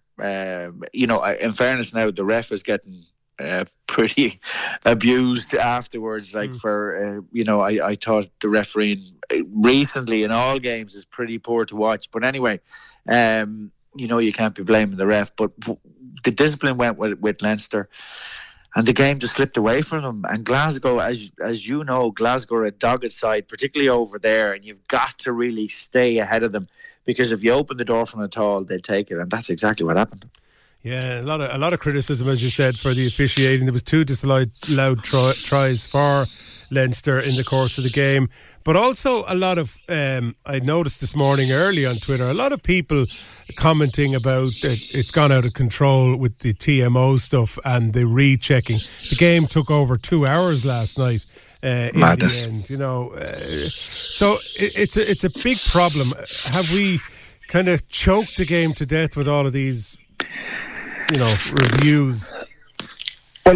In fairness now, the ref is getting pretty abused afterwards. I thought the refereeing recently in all games is pretty poor to watch. But anyway, you can't be blaming the ref. But the discipline went with Leinster. And the game just slipped away from them. And Glasgow, as you know, Glasgow are a dogged side, particularly over there. And you've got to really stay ahead of them, because if you open the door from it all, they'll take it. And that's exactly what happened. Yeah, a lot of criticism, as you said, for the officiating. There was 2 disallowed tries for Leinster in the course of the game, but also a lot of I noticed this morning early on Twitter, a lot of people commenting about it's gone out of control with the TMO stuff and the rechecking. The game took over 2 hours last night. In the end, so it's a big problem. Have we kind of choked the game to death with all of these reviews? Well,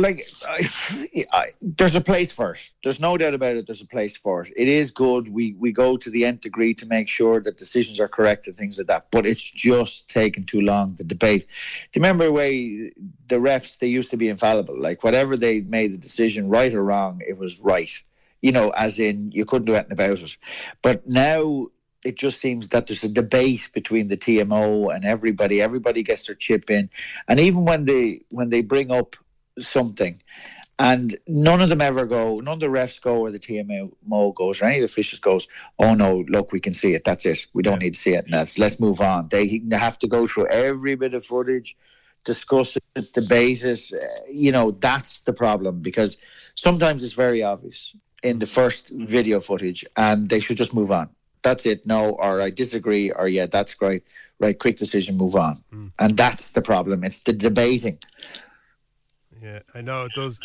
there's a place for it. There's no doubt about it. There's a place for it. It is good. We go to the nth degree to make sure that decisions are correct and things like that. But it's just taken too long, the debate. Do you remember the way the refs, they used to be infallible? Like, whatever they made the decision, right or wrong, it was right. As in, you couldn't do anything about it. But now it just seems that there's a debate between the TMO and everybody. Everybody gets their chip in. And even when they bring up something, and none of the refs go, or the TMO goes, or any of the officials goes, oh no, look, we can see it, that's it, we don't need to see it, and let's move on. They have to go through every bit of footage, discuss it, debate it. That's the problem, because sometimes it's very obvious in the first video footage, and they should just move on. That's it, no, or I disagree, or yeah, that's great, right, quick decision, move on. And that's the problem, it's the debating. Yeah, I know it does.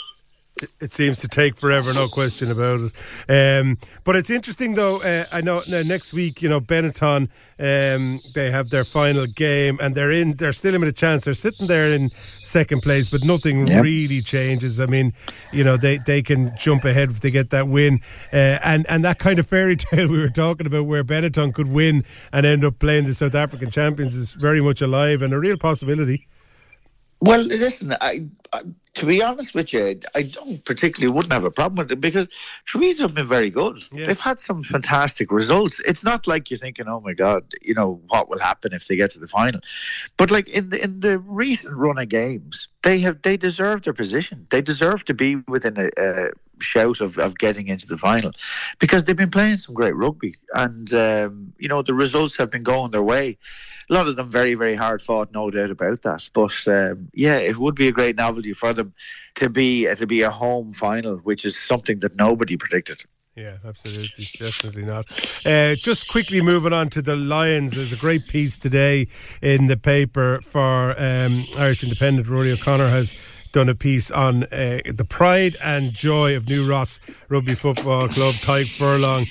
It seems to take forever, no question about it. But it's interesting, though. I know next week, Benetton, they have their final game, and they're still in with a chance. They're sitting there in second place, but nothing really changes. I mean, they can jump ahead if they get that win, and that kind of fairy tale we were talking about, where Benetton could win and end up playing the South African champions, is very much alive and a real possibility. Well, listen, to be honest with you, I wouldn't have a problem with it, because Treviso have been very good. Yeah. They've had some fantastic results. It's not like you're thinking, oh my God, what will happen if they get to the final. But in the recent run of games, they deserve their position. They deserve to be within a shout of getting into the final, because they've been playing some great rugby, and the results have been going their way. A lot of them very, very hard fought, no doubt about that. But it would be a great novelty for them to be a home final, which is something that nobody predicted. Yeah, absolutely, definitely not. Just quickly moving on to the Lions, there's a great piece today in the paper for Irish Independent. Rory O'Connor has done a piece on the pride and joy of New Ross Rugby Football Club. Tadhg Furlong,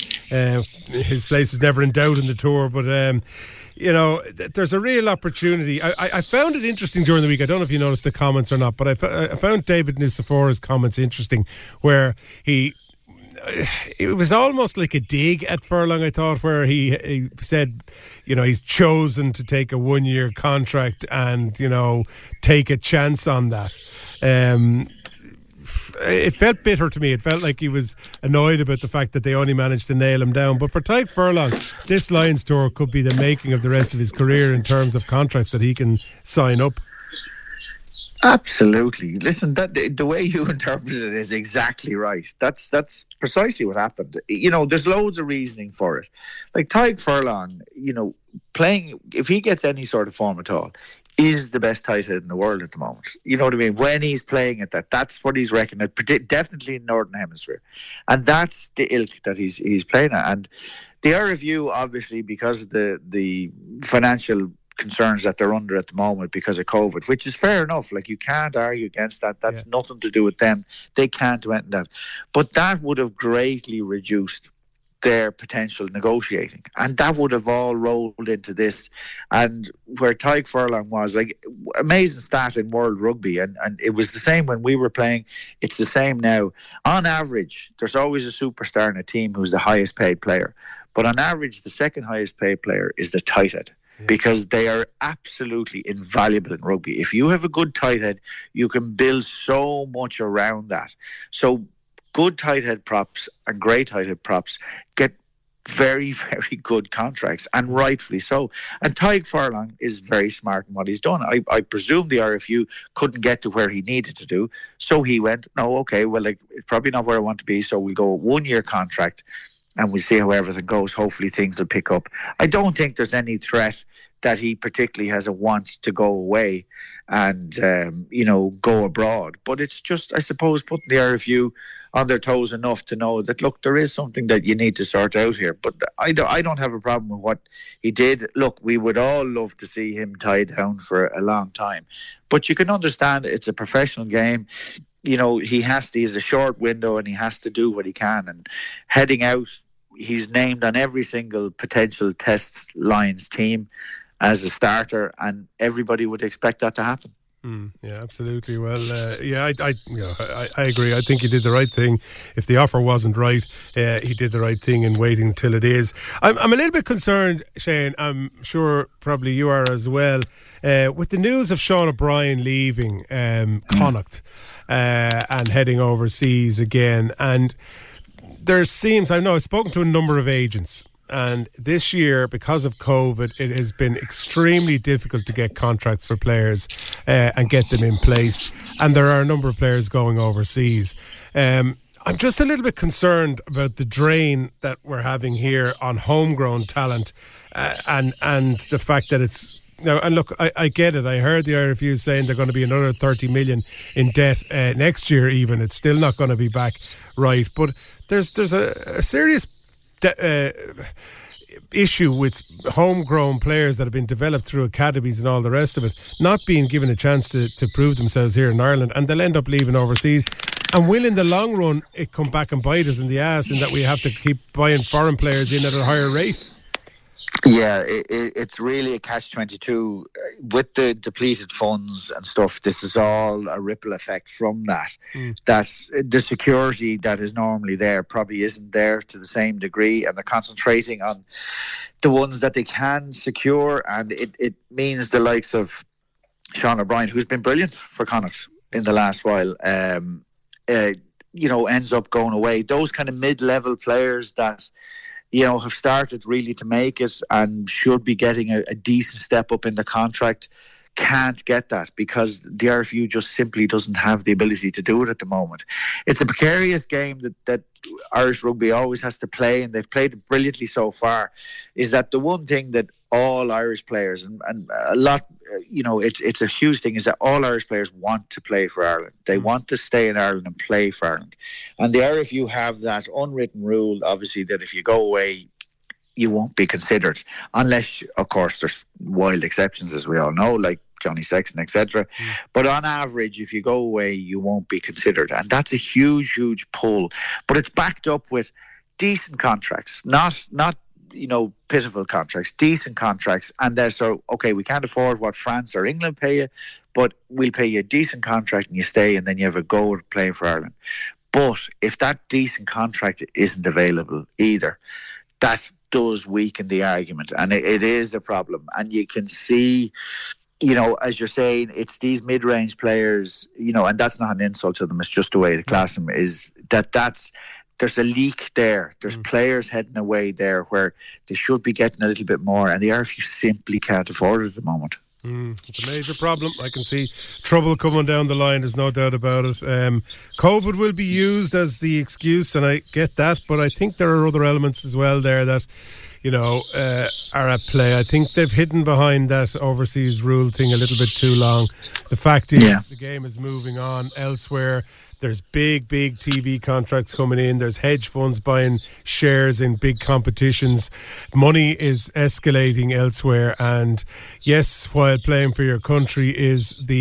his place was never in doubt in the tour, but there's a real opportunity. I found it interesting during the week. I don't know if you noticed the comments or not, but I found David Nucifora's comments interesting, where it was almost like a dig at Furlong, I thought, where he said, he's chosen to take a 1-year contract and, take a chance on that. It felt bitter to me. It felt like he was annoyed about the fact that they only managed to nail him down. But for Tadhg Furlong, this Lions tour could be the making of the rest of his career in terms of contracts that he can sign up. Absolutely. Listen, the way you interpreted it is exactly right. That's precisely what happened. There's loads of reasoning for it. Like Tadhg Furlong, playing, if he gets any sort of form at all, is the best tight head in the world at the moment. You know what I mean? When he's playing at that's what he's reckoned at, definitely in Northern Hemisphere. And that's the ilk that he's playing at. And the Irish Review, obviously, because of the financial concerns that they're under at the moment because of COVID, which is fair enough. Like, you can't argue against that. That's nothing to do with them. They can't do anything that. But that would have greatly reduced their potential negotiating, and that would have all rolled into this. And where Tadhg Furlong was, like, amazing stat in World Rugby, and it was the same when we were playing, it's the same now. On average, there's always a superstar in a team who's the highest paid player, but on average the second highest paid player is the tight head, because they are absolutely invaluable in rugby. If you have a good tight head, you can build so much around that. So good tight head props and great tight head props get very, very good contracts, and rightfully so. And Tadhg Furlong is very smart in what he's done. I presume the RFU couldn't get to where he needed to do, so he went, no, okay, well, like, it's probably not where I want to be, so we'll go a 1-year contract and we'll see how everything goes. Hopefully things will pick up. I don't think there's any threat that he particularly has a want to go away and, go abroad. But it's just, I suppose, putting the RFU on their toes enough to know that, look, there is something that you need to sort out here. But I don't have a problem with what he did. Look, we would all love to see him tied down for a long time. But you can understand it's a professional game. He has a short window and he has to do what he can. And heading out, he's named on every single potential Test Lions team as a starter, and everybody would expect that to happen. Yeah, absolutely. Well, I agree. I think he did the right thing. If the offer wasn't right, he did the right thing in waiting until it is. I'm a little bit concerned, Shane. I'm sure probably you are as well, with the news of Sean O'Brien leaving Connacht and heading overseas again. And there seems, I've spoken to a number of agents, and this year, because of COVID, it has been extremely difficult to get contracts for players and get them in place. And there are a number of players going overseas. I'm just a little bit concerned about the drain that we're having here on homegrown talent and the fact that it's... Now, and look, I get it. I heard the RFU saying they're going to be another 30 million in debt next year even. It's still not going to be back right. But there's a serious... issue with homegrown players that have been developed through academies and all the rest of it not being given a chance to prove themselves here in Ireland, and they'll end up leaving overseas, and will in the long run it come back and bite us in the ass, in that we have to keep buying foreign players in at a higher rate. Yeah, it's really a catch-22 with the depleted funds and stuff. This is all a ripple effect from that. That the security that is normally there probably isn't there to the same degree, and they're concentrating on the ones that they can secure. And it means the likes of Sean O'Brien, who's been brilliant for Connacht in the last while, ends up going away. Those kind of mid-level players that have started really to make it and should be getting a decent step up in the contract, can't get that because the RFU just simply doesn't have the ability to do it at the moment. It's a precarious game that Irish rugby always has to play, and they've played it brilliantly so far, is that the one thing that all Irish players, and a lot, it's a huge thing, is that all Irish players want to play for Ireland. They want to stay in Ireland and play for Ireland. And the RFU have that unwritten rule, obviously, that if you go away, you won't be considered, unless, of course, there's wild exceptions, as we all know, like Johnny Sexton, etc. But on average, if you go away, you won't be considered. And that's a huge, huge pull. But it's backed up with decent contracts, not pitiful contracts, decent contracts. And they're okay, we can't afford what France or England pay you, but we'll pay you a decent contract and you stay, and then you have a go at playing for Ireland. But if that decent contract isn't available either, that does weaken the argument, and it is a problem. And you can see, as you're saying, it's these mid-range players, and that's not an insult to them, it's just the way to class them, is there's a leak there. There's players heading away there where they should be getting a little bit more, and the RFU simply can't afford it at the moment. It's a major problem. I can see trouble coming down the line, there's no doubt about it. COVID will be used as the excuse, and I get that, but I think there are other elements as well there that are at play. I think they've hidden behind that overseas rule thing a little bit too long. The fact is, the game is moving on elsewhere. There's big TV contracts coming in. There's hedge funds buying shares in big competitions. Money is escalating elsewhere. And yes, while playing for your country is the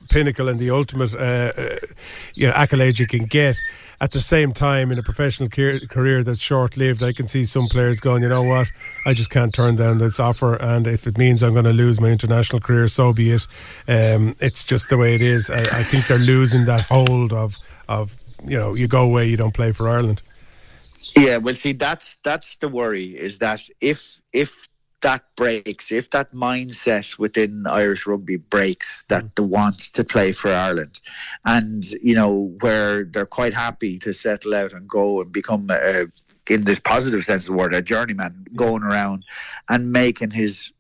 pinnacle and the ultimate accolade you can get. At the same time, in a professional career that's short-lived, I can see some players going, you know what, I just can't turn down this offer, and if it means I'm going to lose my international career, so be it. It's just the way it is. I think they're losing that hold of you go away, you don't play for Ireland. Yeah, well, see, that's the worry, is that if that breaks, if that mindset within Irish rugby breaks, that the wants to play for Ireland, and where they're quite happy to settle out and go and become in this positive sense of the word, a journeyman, going around and making his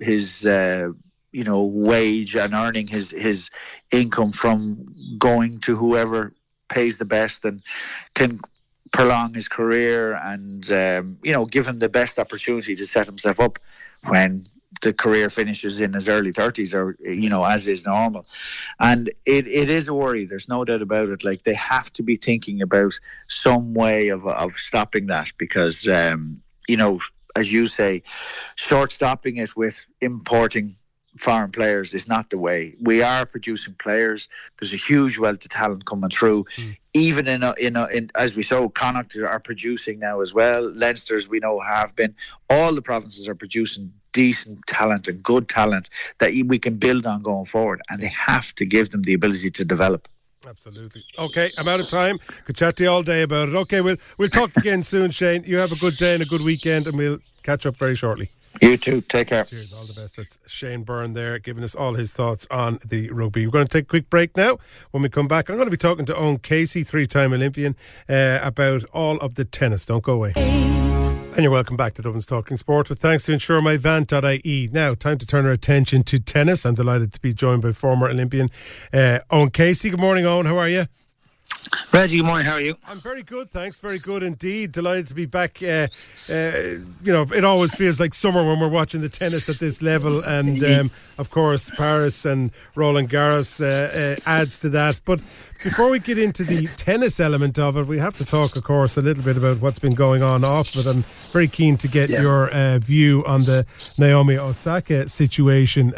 wage and earning his income from going to whoever pays the best and can prolong his career and give him the best opportunity to set himself up when the career finishes in his early 30s, or as is normal. And it is a worry, there's no doubt about it. Like, they have to be thinking about some way of stopping that, because as you say, short stopping it with importing foreign players is not the way. We are producing players. There's a huge wealth of talent coming through. Even in as we saw, Connacht are producing now as well. Leinster, as we know, have been. All the provinces are producing decent talent and good talent that we can build on going forward, and they have to give them the ability to develop. Absolutely. Okay, I'm out of time. Could chat to you all day about it. Okay, we'll talk again soon, Shane. You have a good day and a good weekend, and we'll catch up very shortly. You too. Take care. Cheers. All the best. That's Shane Byrne there, giving us all his thoughts on the rugby. We're going to take a quick break now. When we come back, I'm going to be talking to Owen Casey, 3-time Olympian, about all of the tennis. Don't go away. And you're welcome back to Dublin's Talking Sport, with thanks to InsureMyVant.ie. Now, time to turn our attention to tennis. I'm delighted to be joined by former Olympian Owen Casey. Good morning, Owen. How are you? Reggie, good morning. How are you? I'm very good, thanks. Very good indeed. Delighted to be back. It always feels like summer when we're watching the tennis at this level, and of course Paris and Roland Garros adds to that. But before we get into the tennis element of it, we have to talk, of course, a little bit about what's been going on off it. I'm very keen to get your view on the Naomi Osaka situation.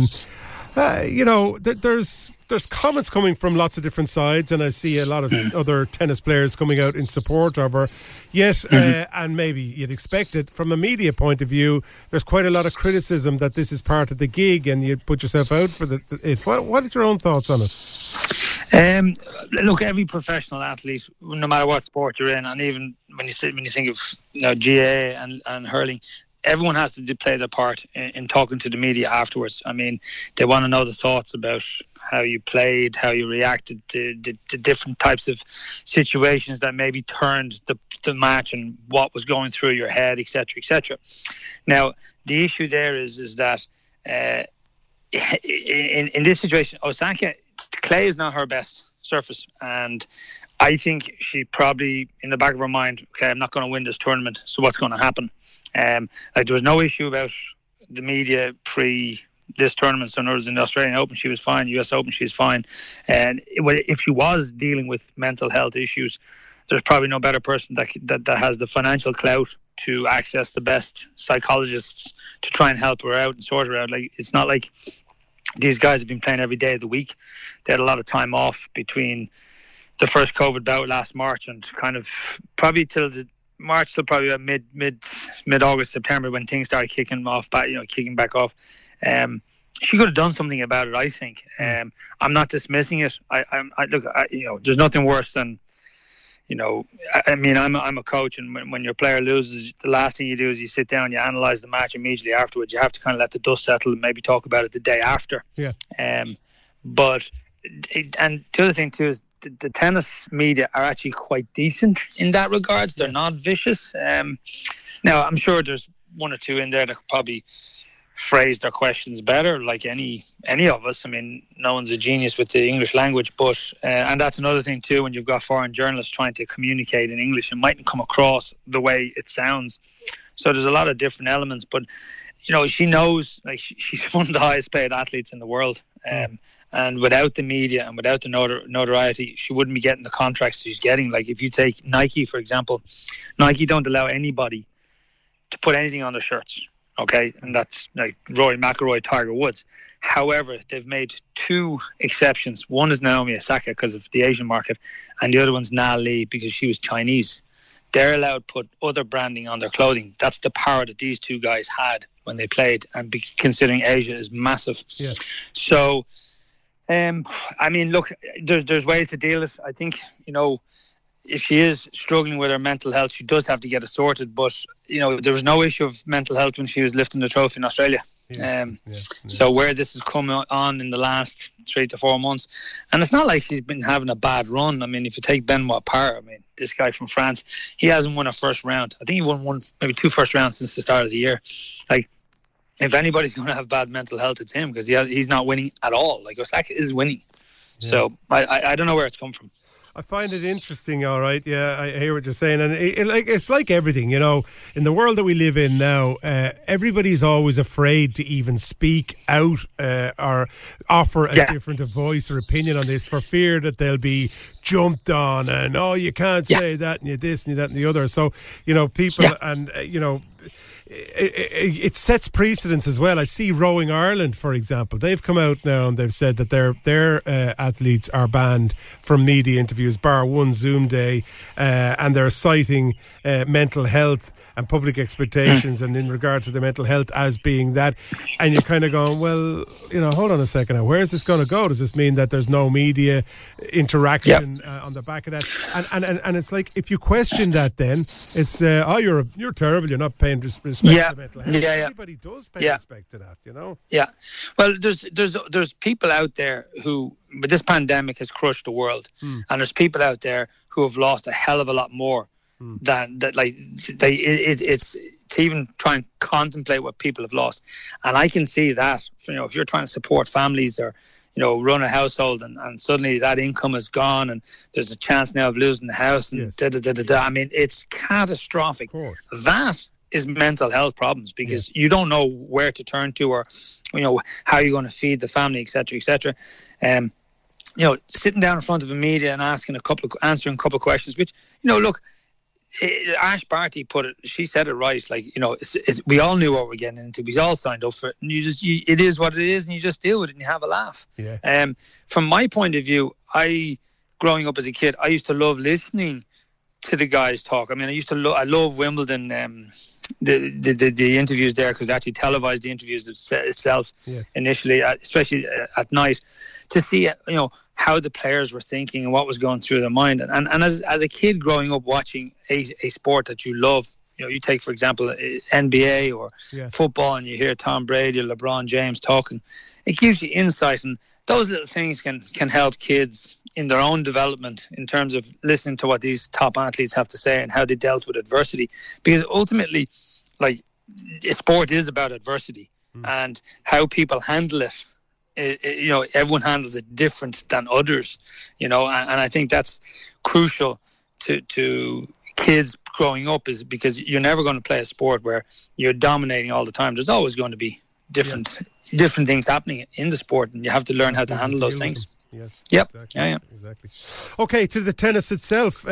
There's comments coming from lots of different sides, and I see a lot of other tennis players coming out in support of her. Yet, and maybe you'd expect it, from a media point of view, there's quite a lot of criticism that this is part of the gig and you put yourself out for it. What are your own thoughts on it? Look, every professional athlete, no matter what sport you're in, and even when you think of GA and hurling, everyone has to play their part in talking to the media afterwards. I mean, they want to know the thoughts about how you played, how you reacted to different types of situations that maybe turned the match and what was going through your head, etc., etc. Now, the issue there is that in this situation, Osaka, clay is not her best surface, and I think she probably, in the back of her mind, okay, I'm not going to win this tournament, so what's going to happen? There was no issue about the media pre this tournament. So in other words, in the Australian Open she was fine, US Open she's fine, and if she was dealing with mental health issues, there's probably no better person that has the financial clout to access the best psychologists to try and help her out and sort her out. Like, it's not like these guys have been playing every day of the week. They had a lot of time off between the first COVID bout last March and kind of probably till probably about mid-August, September, when things started kicking back off. She could have done something about it, I think. I'm not dismissing it. There's nothing worse than, I'm a coach, and when your player loses, the last thing you do is you sit down, you analyse the match immediately afterwards. You have to kind of let the dust settle and maybe talk about it the day after. Yeah. And the other thing too is the tennis media are actually quite decent in that regards. They're not vicious. Now, I'm sure there's one or two in there that could probably phrase their questions better, like any of us. I mean, no one's a genius with the English language, but and that's another thing too, when you've got foreign journalists trying to communicate in English, it mightn't come across the way it sounds. So there's a lot of different elements, but she knows, like, she's one of the highest paid athletes in the world. And without the media and without the notoriety, she wouldn't be getting the contracts she's getting. Like, if you take Nike, for example, Nike don't allow anybody to put anything on their shirts. okay, and that's like Rory McIlroy, Tiger Woods. However, they've made two exceptions. One is Naomi Osaka because of the Asian market, and the other one's Na Li because she was Chinese. They're allowed to put other branding on their clothing. That's the power that these two guys had when they played, and considering Asia is massive. Yeah. So, I mean, look, there's ways to deal with it. I think, if she is struggling with her mental health, she does have to get it sorted. But, there was no issue of mental health when she was lifting the trophy in Australia. So where this has come on in the last 3 to 4 months, and it's not like she's been having a bad run. I mean, if you take Benoit Paire, this guy from France, he hasn't won a first round. I think he won maybe 2 first rounds since the start of the year. Like, if anybody's going to have bad mental health, it's him, because he's not winning at all. Like, Osaka is winning. Yeah. So I don't know where it's come from. I find it interesting, all right. Yeah, I hear what you're saying. And it's like everything, in the world that we live in now, everybody's always afraid to even speak out or offer a different voice or opinion on this for fear that they'll be jumped on and, you can't say that and you this and you that and the other. So, people and, it sets precedents as well. I see Rowing Ireland, for example. They've come out now and they've said that their athletes are banned from media interviews, bar one Zoom day, and they're citing mental health and public expectations and in regard to the mental health as being that. And you're kind of going, well, hold on a second now. Where is this going to go? Does this mean that there's no media interaction on the back of that? And it's like, if you question that, then it's, you're terrible. You're not paying respect to mental health. Everybody does pay respect to that, Yeah. Well, there's people out there who, but this pandemic has crushed the world, and there's people out there who have lost a hell of a lot more than that. Like it's to even try and contemplate what people have lost, and I can see that. If you're trying to support families or run a household, and suddenly that income is gone, and there's a chance now of losing the house, and I mean, it's catastrophic. That is mental health problems, because you don't know where to turn to, or how you're going to feed the family, etc., etc. Sitting down in front of a media and answering a couple of questions, which look, Ash Barty put it. She said it right. Like, we all knew what we're getting into. We all signed up for it, and it is what it is, and you just deal with it and you have a laugh. From my point of view, growing up as a kid, I used to love listening to the guys talk. I mean, I love Wimbledon, the interviews there, because they actually televised the interviews itself initially, especially at night, to see how the players were thinking and what was going through their mind. And as a kid growing up watching a sport that you love, you take, for example, NBA or football, and you hear Tom Brady or LeBron James talking, it gives you insight, and those little things can help kids in their own development in terms of listening to what these top athletes have to say and how they dealt with adversity. Because ultimately, like, sport is about adversity and how people handle it. Everyone handles it different than others, and I think that's crucial to kids growing up, is because you're never going to play a sport where you're dominating all the time. There's always going to be different things happening in the sport, and you have to learn how to handle those things. Yes. Yep. Exactly. Exactly. Okay, to the tennis itself.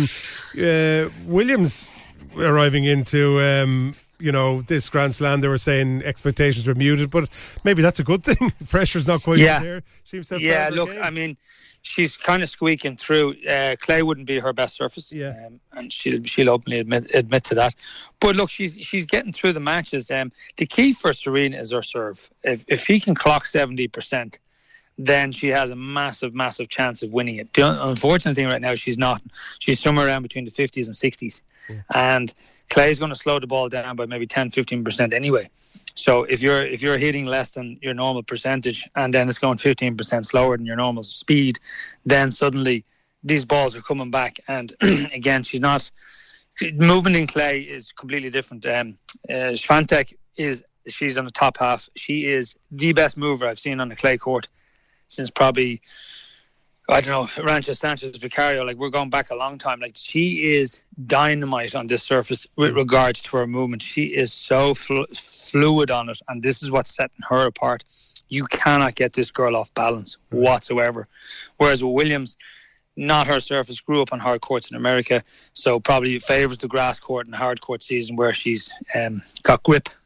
Williams arriving into this Grand Slam, they were saying expectations were muted, but maybe that's a good thing. Pressure's not quite there. Seems to have look, I mean, she's kind of squeaking through. Clay wouldn't be her best surface, and she'll openly admit to that. But look, she's getting through the matches. The key for Serena is her serve. If she can clock 70%, then she has a massive, massive chance of winning it. The unfortunate thing right now, she's not. She's somewhere around between the 50s and 60s. And Clay's going to slow the ball down by maybe 10-15% anyway. So if you're hitting less than your normal percentage, and then it's going 15% slower than your normal speed, then suddenly these balls are coming back. And again, she's not. Movement in Clay is completely different. Swiatek she's on the top half. She is the best mover I've seen on the clay court since probably, I don't know, Rancho Sanchez Vicario. Like, we're going back a long time. Like, she is dynamite on this surface with regards to her movement. She is so fluid on it, and this is what's setting her apart. You cannot get this girl off balance whatsoever. Whereas with Williams, not her surface, grew up on hard courts in America, so probably favours the grass court and hard court season, where she's got grip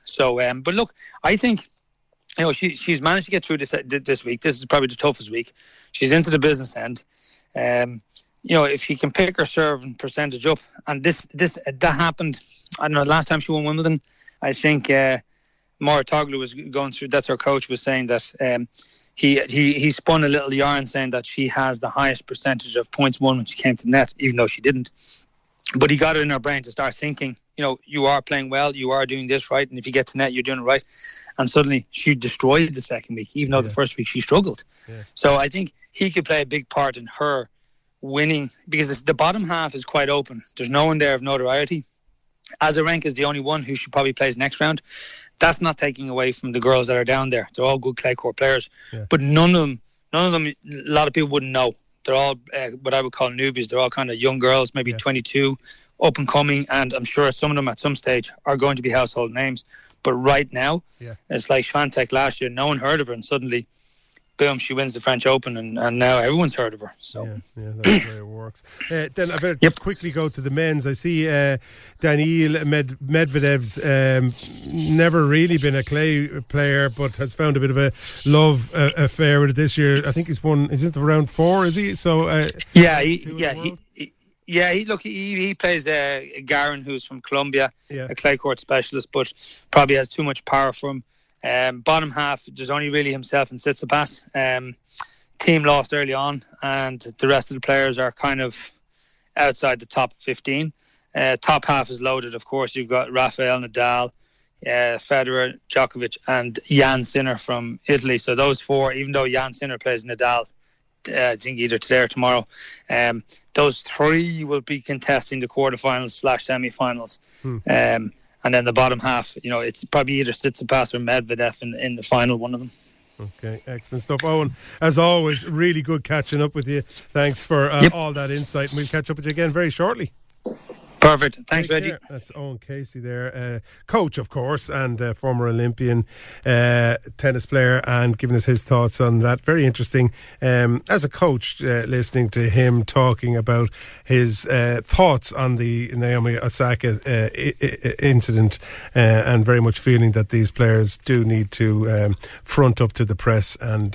So, but look, I think, she's managed to get through this week. This is probably the toughest week. She's into the business end. If she can pick her serving percentage up, and that happened, I don't know, last time she won Wimbledon, I think Maura Toglu was going through, that's her coach, was saying that he spun a little yarn saying that she has the highest percentage of points won when she came to net, even though she didn't. But he got it in her brain to start thinking, you are playing well, you are doing this right, and if you get to net, you're doing it right. And suddenly she destroyed the second week, even though the first week she struggled. Yeah. So I think he could play a big part in her winning, because the bottom half is quite open. There's no one there of notoriety. Azarenka is the only one who should probably plays next round. That's not taking away from the girls that are down there. They're all good clay court players, but none of them, a lot of people wouldn't know. They're all what I would call newbies. They're all kind of young girls, maybe 22, up and coming, and I'm sure some of them at some stage are going to be household names. But right now, it's like Swiatek last year. No one heard of her, and suddenly, boom, she wins the French Open, and now everyone's heard of her. So that's the way it works. Then I better quickly go to the men's. I see Daniil Medvedev's never really been a clay player, but has found a bit of a love affair with it this year. I think he's won. Is it round 4? Is he? So he plays Garin, who's from Colombia, a clay court specialist, but probably has too much power for him. Bottom half, there's only really himself and Tsitsipas. Team lost early on, and the rest of the players are kind of outside the top 15. Top half is loaded, of course. You've got Rafael Nadal, Federer, Djokovic, and Jan Sinner from Italy. So those four, even though Jan Sinner plays Nadal, I think either today or tomorrow, those three will be contesting the quarterfinals/semi-finals. And then the bottom half, it's probably either Tsitsipas or Medvedev in the final one of them. Okay, excellent stuff. Owen, as always, really good catching up with you. Thanks for all that insight, and we'll catch up with you again very shortly. Perfect. Thanks, Reggie. That's Owen Casey there, coach, of course, and former Olympian tennis player, and giving us his thoughts on that. Very interesting. As a coach, listening to him talking about his thoughts on the Naomi Osaka incident, and very much feeling that these players do need to front up to the press and,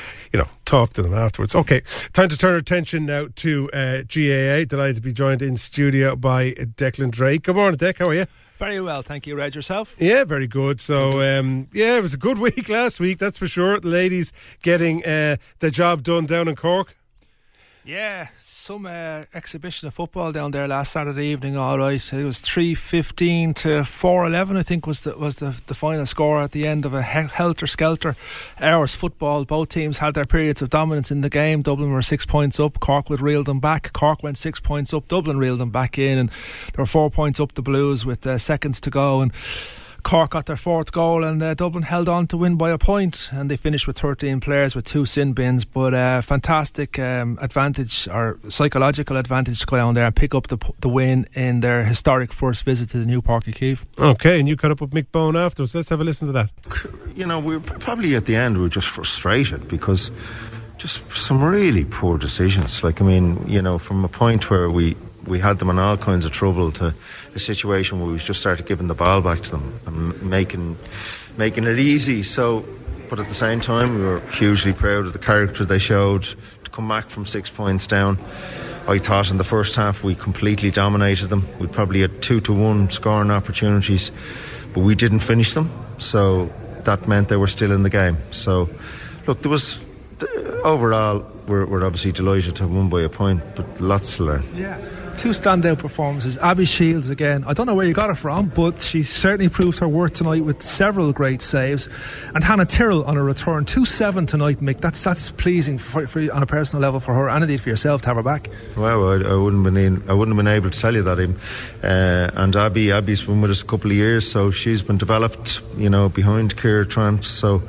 talk to them afterwards. Okay, time to turn our attention now to GAA. Delighted to be joined in studio by Declan Drake. Good morning, Dec. How are you? Very well, thank you, Reg. Yourself? Yeah, very good. So, it was a good week last week, that's for sure. The ladies getting the job done down in Cork. Yeah, some exhibition of football down there last Saturday evening. All right, it was 3-15 to 4-11. I think was the final score at the end of a helter-skelter hours football. Both teams had their periods of dominance in the game. Dublin were 6 points up. Cork would reel them back. Cork went 6 points up. Dublin reeled them back in, and there were 4 points up the Blues with seconds to go. And Cork got their fourth goal, and Dublin held on to win by a point, and they finished with 13 players with 2 sin bins. But fantastic advantage, or psychological advantage, to go down there and pick up the win in their historic first visit to the new Páirc Uí Chaoimh. Okay, and you caught up with Mick Bone afterwards. Let's have a listen to that. We were probably at the end, we were just frustrated because just some really poor decisions. From a point where we had them in all kinds of trouble to a situation where we just started giving the ball back to them and making it easy. So, but at the same time, we were hugely proud of the character they showed to come back from 6 points down. I thought in the first half we completely dominated them. We probably had 2-1 scoring opportunities, but we didn't finish them. So that meant they were still in the game. So, look, there was overall we're obviously delighted to have won by a point, but lots to learn. Yeah. 2 standout performances. Abby Shields again, I don't know where you got her from, but she certainly proved her worth tonight with several great saves. And Hannah Tyrrell on a return, 2-7 tonight, Mick. That's pleasing for on a personal level for her, and indeed for yourself to have her back. Well, I wouldn't have been able to tell you that even. And Abby's been with us a couple of years, so she's been developed behind Ciara Trant.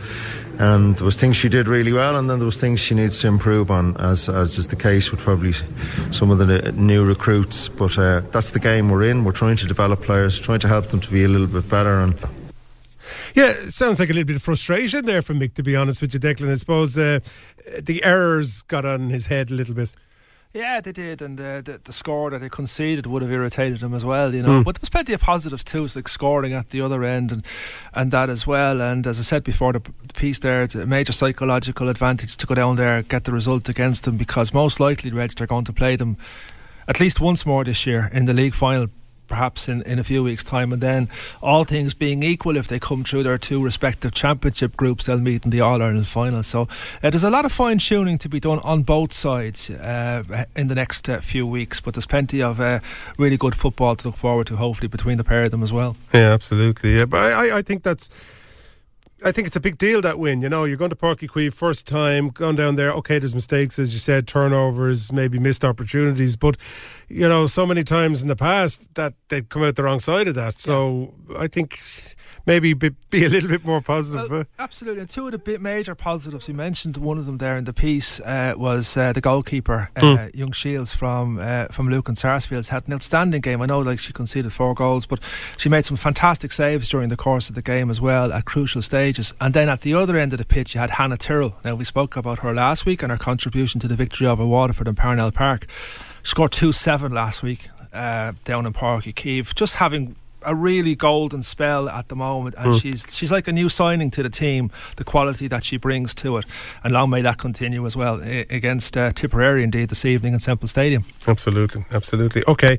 And there was things she did really well, and then there was things she needs to improve on, as is the case with probably some of the new recruits. But that's the game we're in. We're trying to develop players, trying to help them to be a little bit better. And yeah, it sounds like a little bit of frustration there from Mick, to be honest with you, Declan. I suppose the errors got on his head a little bit. Yeah, they did, and the score that they conceded would have irritated them as well, you know. But there's plenty of positives too, like scoring at the other end and that as well. And as I said before, the piece there, it's a major psychological advantage to go down there, get the result against them, because most likely, Reg, they're going to play them at least once more this year in the league final, perhaps in a few weeks' time, and then all things being equal, if they come through their two respective championship groups, they'll meet in the All-Ireland final. So there's a lot of fine-tuning to be done on both sides in the next few weeks, but there's plenty of really good football to look forward to, hopefully, between the pair of them as well. Yeah, absolutely. Yeah, but I think it's a big deal, that win. You know, you're going to Páirc Uí Chaoimh first time, going down there. Okay, there's mistakes, as you said, turnovers, maybe missed opportunities, but you know, so many times in the past that they'd come out the wrong side of that. So I think maybe be a little bit more positive. Well, absolutely. And two of the major positives, you mentioned one of them there in the piece, was the goalkeeper, Young Shields from Lucan Sarsfields, had an outstanding game. I know, like, she conceded 4 goals, but she made some fantastic saves during the course of the game as well at crucial stages. And then at the other end of the pitch, you had Hannah Tyrrell. Now, we spoke about her last week and her contribution to the victory over Waterford in Parnell Park. She scored 2-7 last week down in Páirc Uí Chaoimh, just having a really golden spell at the moment, and she's like a new signing to the team, the quality that she brings to it, and long may that continue as well against Tipperary indeed this evening in Semple Stadium. Absolutely. Okay,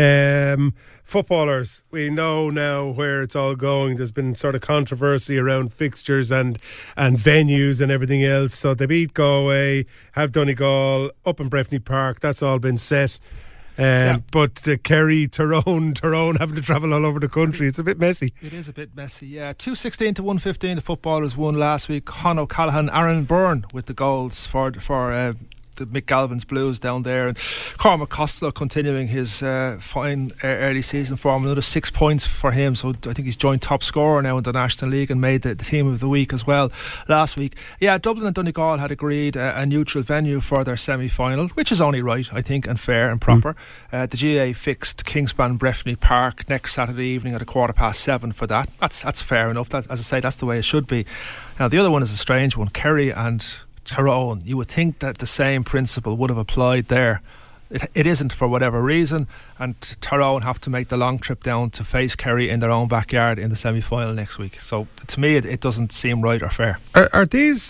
footballers, we know now where it's all going. There's been sort of controversy around fixtures and venues and everything else. So they beat Galway, have Donegal up in Breffni Park. That's all been set. But Kerry, Tyrone having to travel all over the country, it's a bit messy. It is a bit messy, yeah. 2-16 to 1-15 the footballers won last week. Con O'Callaghan, Aaron Byrne with the goals for the Mick Galvin's Blues down there, and Cormac Costello continuing his fine early season form, another 6 points for him, so I think he's joined top scorer now in the National League and made the team of the week as well last week. Yeah, Dublin and Donegal had agreed a neutral venue for their semi-final, which is only right, I think, and fair and proper. The GAA fixed Kingspan Breffni Park next Saturday evening at 7:15 for that. That's fair enough. That, as I say, that's the way it should be. Now the other one is a strange one, Kerry and Tyrone. You would think that the same principle would have applied there. It isn't, for whatever reason, and Tyrone have to make the long trip down to face Kerry in their own backyard in the semi-final next week. So to me it doesn't seem right or fair. Are these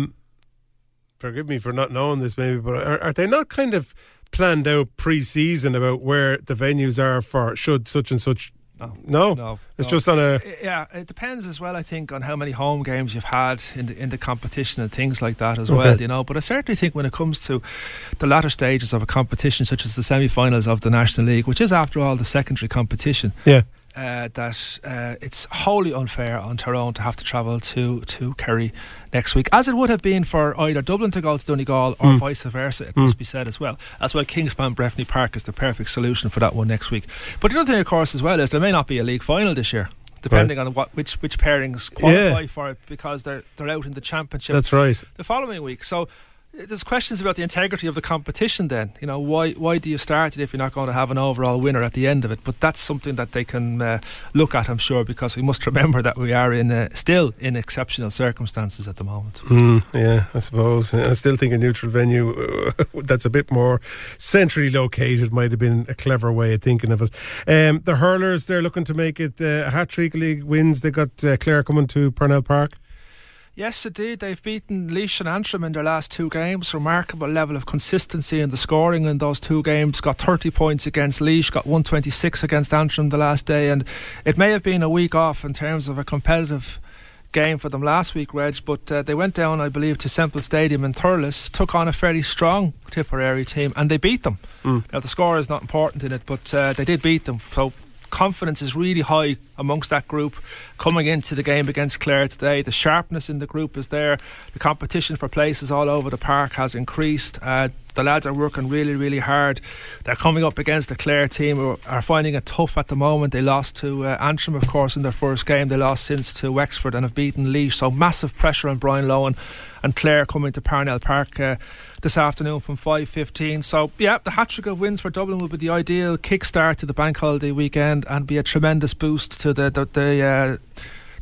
forgive me for not knowing this maybe, but are they not kind of planned out pre-season about where the venues are for should such and such? No. It's just on a... Yeah, it depends as well, I think, on how many home games you've had in the competition and things like that as well, you know. But I certainly think when it comes to the latter stages of a competition, such as the semi-finals of the National League, which is, after all, the secondary competition, that it's wholly unfair on Tyrone to have to travel to Kerry next week, as it would have been for either Dublin to go to Donegal or vice versa, it must be said as well. That's why Kingspan Breffni Park is the perfect solution for that one next week. But the other thing, of course, as well, is there may not be a league final this year, depending on which pairings qualify for it, because they're out in the championship. That's right. The following week. So there's questions about the integrity of the competition then. You know, why do you start it if you're not going to have an overall winner at the end of it? But that's something that they can look at, I'm sure, because we must remember that we are still in exceptional circumstances at the moment. Yeah, I suppose. I still think a neutral venue that's a bit more centrally located might have been a clever way of thinking of it. The hurlers, they're looking to make it a hat-trick league wins. They got Clare coming to Parnell Park. Yes, indeed. They've beaten Laois and Antrim in their last 2 games. Remarkable level of consistency in the scoring in those 2 games. Got 30 points against Laois, got 126 against Antrim the last day, and it may have been a week off in terms of a competitive game for them last week, Reg, but they went down, I believe, to Semple Stadium in Thurles, took on a fairly strong Tipperary team, and they beat them. Now the score is not important in it, but they did beat them, so confidence is really high amongst that group coming into the game against Clare today. The sharpness in the group is there. The competition for places all over the park has increased. The lads are working really, really hard. They're coming up against a Clare team who are finding it tough at the moment. They lost to Antrim, of course, in their first game. They lost since to Wexford and have beaten Laois. So massive pressure on Brian Lohan and Clare coming to Parnell Park this afternoon from 5:15. So yeah, the hat-trick of wins for Dublin will be the ideal kickstart to the bank holiday weekend and be a tremendous boost to the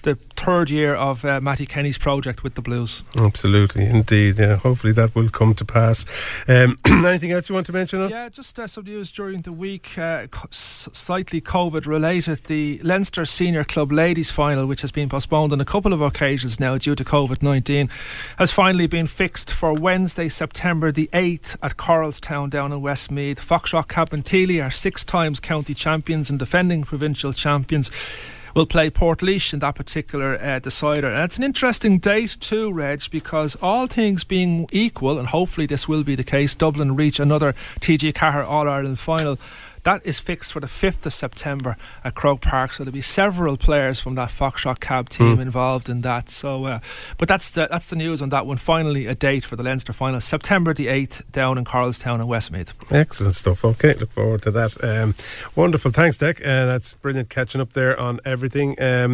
the third year of Matty Kenny's project with the Blues. Absolutely, indeed. Yeah, hopefully that will come to pass. Anything else you want to mention? Yeah, just some news during the week, slightly COVID related. The Leinster Senior Club Ladies Final, which has been postponed on a couple of occasions now due to COVID-19, has finally been fixed for Wednesday, September the 8th at Coralstown down in Westmeath. Foxrock Cabinteely are 6 times county champions and defending provincial champions. Will play Portlaoise in that particular decider. And it's an interesting date too, Reg, because all things being equal, and hopefully this will be the case, Dublin reach another TG Ceathair All-Ireland final. That is fixed for the 5th of September at Croke Park, so there'll be several players from that Foxrock Cab team involved in that. So, but that's the news on that one. Finally, a date for the Leinster final, September the 8th, down in Coralstown and Westmeath. Excellent stuff. Okay, look forward to that. Wonderful. Thanks, Dec. That's brilliant catching up there on everything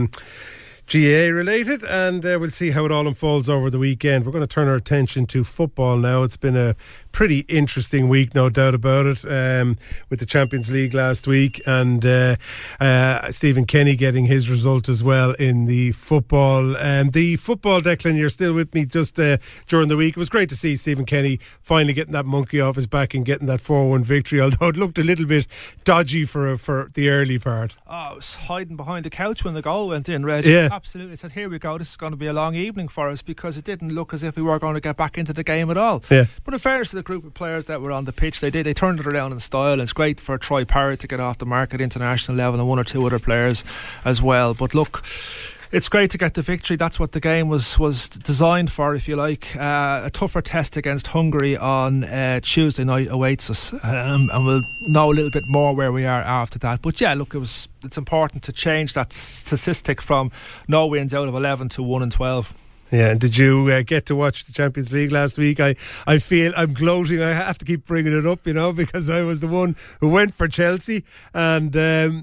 GA related, and we'll see how it all unfolds over the weekend. We're going to turn our attention to football now. It's been a pretty interesting week, no doubt about it, with the Champions League last week, and Stephen Kenny getting his result as well in the football. The football, Declan, you're still with me just during the week. It was great to see Stephen Kenny finally getting that monkey off his back and getting that 4-1 victory, although it looked a little bit dodgy for the early part. Oh, I was hiding behind the couch when the goal went in, Reg. Yeah. Absolutely. I said, here we go, this is going to be a long evening for us, because it didn't look as if we were going to get back into the game at all. Yeah. But in fairness to the group of players that were on the pitch, they turned it around in style, and it's great for Troy Parrott to get off the mark at international level, and 1 or 2 other players as well. But look, it's great to get the victory. That's what the game was designed for, if you like. A tougher test against Hungary on Tuesday night awaits us, and we'll know a little bit more where we are after that. But yeah, look, it's important to change that statistic from no wins out of 11 to 1-12. Yeah, and did you get to watch the Champions League last week? I feel I'm gloating. I have to keep bringing it up, because I was the one who went for Chelsea, and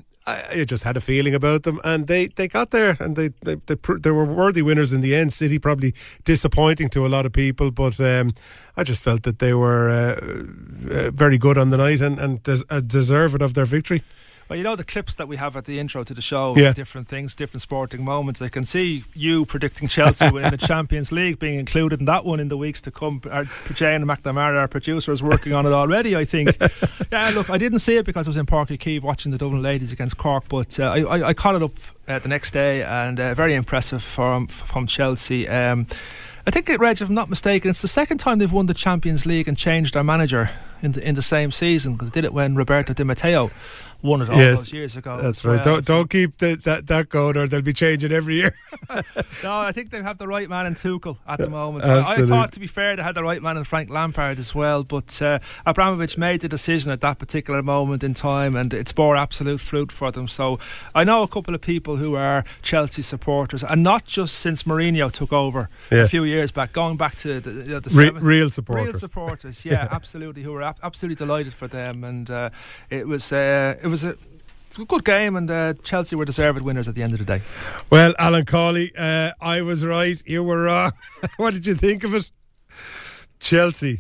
I just had a feeling about them, and they got there, and they were worthy winners in the end. City probably disappointing to a lot of people, but I just felt that they were very good on the night and deserved of their victory. Well, the clips that we have at the intro to the show, yeah. Different things, different sporting moments. I can see you predicting Chelsea winning the Champions League being included in that one in the weeks to come. Jane McNamara, our producer, is working on it already, I think. Yeah, look, I didn't see it because I was in Páirc Uí Chaoimh watching the Dublin ladies against Cork, but I caught it up the next day, and very impressive from Chelsea. I think, Reg, if I'm not mistaken, it's the second time they've won the Champions League and changed their manager in the same season, because they did it when Roberto Di Matteo won it all those years ago. That's right. Don't keep that going, or they'll be changing every year. No, I think they have the right man in Tuchel at the moment. I thought, to be fair, they had the right man in Frank Lampard as well, but Abramovich made the decision at that particular moment in time, and it's bore absolute fruit for them. So I know a couple of people who are Chelsea supporters, and not just since Mourinho took over a few years back, going back to the real supporters. Real supporters, yeah, absolutely, who were absolutely delighted for them, and it was a good game, and Chelsea were deserved winners at the end of the day. Well, Alan Cawley, I was right, you were wrong. What did you think of it? Chelsea.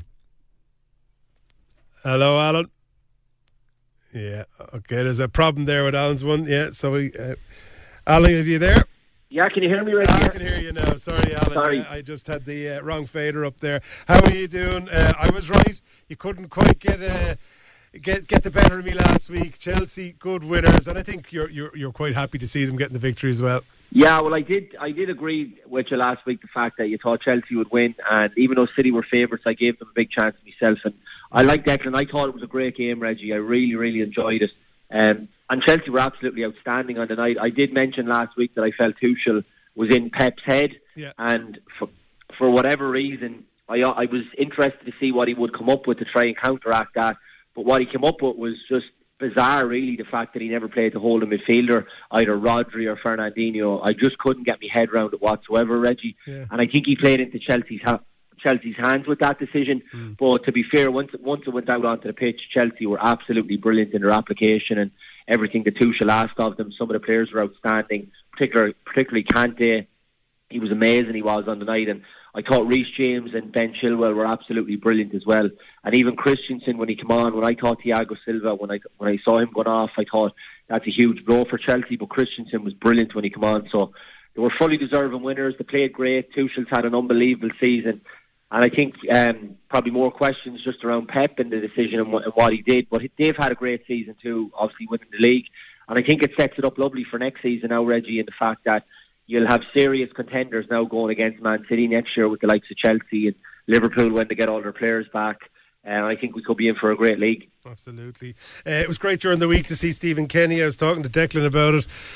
Hello, Alan. Yeah, okay, there's a problem there with Alan's one. Yeah, so Alan, are you there? Yeah, can you hear me right I can hear you now. Sorry, Alan. Sorry. I just had the wrong fader up there. How are you doing? I was right. You couldn't quite get the better of me last week. Chelsea, good winners, and I think you're quite happy to see them getting the victory as well. Yeah, well, I did agree with you last week, the fact that you thought Chelsea would win, and even though City were favourites, I gave them a big chance myself, and I like Declan. I thought it was a great game, Reggie. I really, really enjoyed it. And Chelsea were absolutely outstanding on the night. I did mention last week that I felt Tuchel was in Pep's head, and for whatever reason, I was interested to see what he would come up with to try and counteract that. But what he came up with was just bizarre, really, the fact that he never played the holding midfielder, either Rodri or Fernandinho. I just couldn't get my head around it whatsoever, Reggie. Yeah. And I think he played into Chelsea's hands with that decision. But to be fair, once it went out onto the pitch, Chelsea were absolutely brilliant in their application and everything that Tuchel asked of them. Some of the players were outstanding, particularly Kante. He was amazing, he was on the night, and I thought Reece James and Ben Chilwell were absolutely brilliant as well. And even Christensen, when he came on, when I thought Thiago Silva, when I saw him going off, I thought that's a huge blow for Chelsea, but Christensen was brilliant when he came on. So they were fully deserving winners. They played great. Tuchel's had an unbelievable season. And I think probably more questions just around Pep and the decision and what he did. But they've had a great season too, obviously winning the league. And I think it sets it up lovely for next season now, Reggie, in the fact that you'll have serious contenders now going against Man City next year with the likes of Chelsea and Liverpool when they get all their players back. I think we could be in for a great league. Absolutely. It was great during the week to see Stephen Kenny. I was talking to Declan about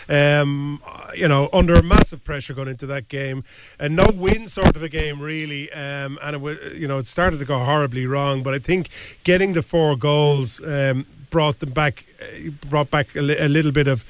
it. Under massive pressure going into that game, and no win sort of a game really. And it was, it started to go horribly wrong. But I think getting the 4 goals brought back a little bit of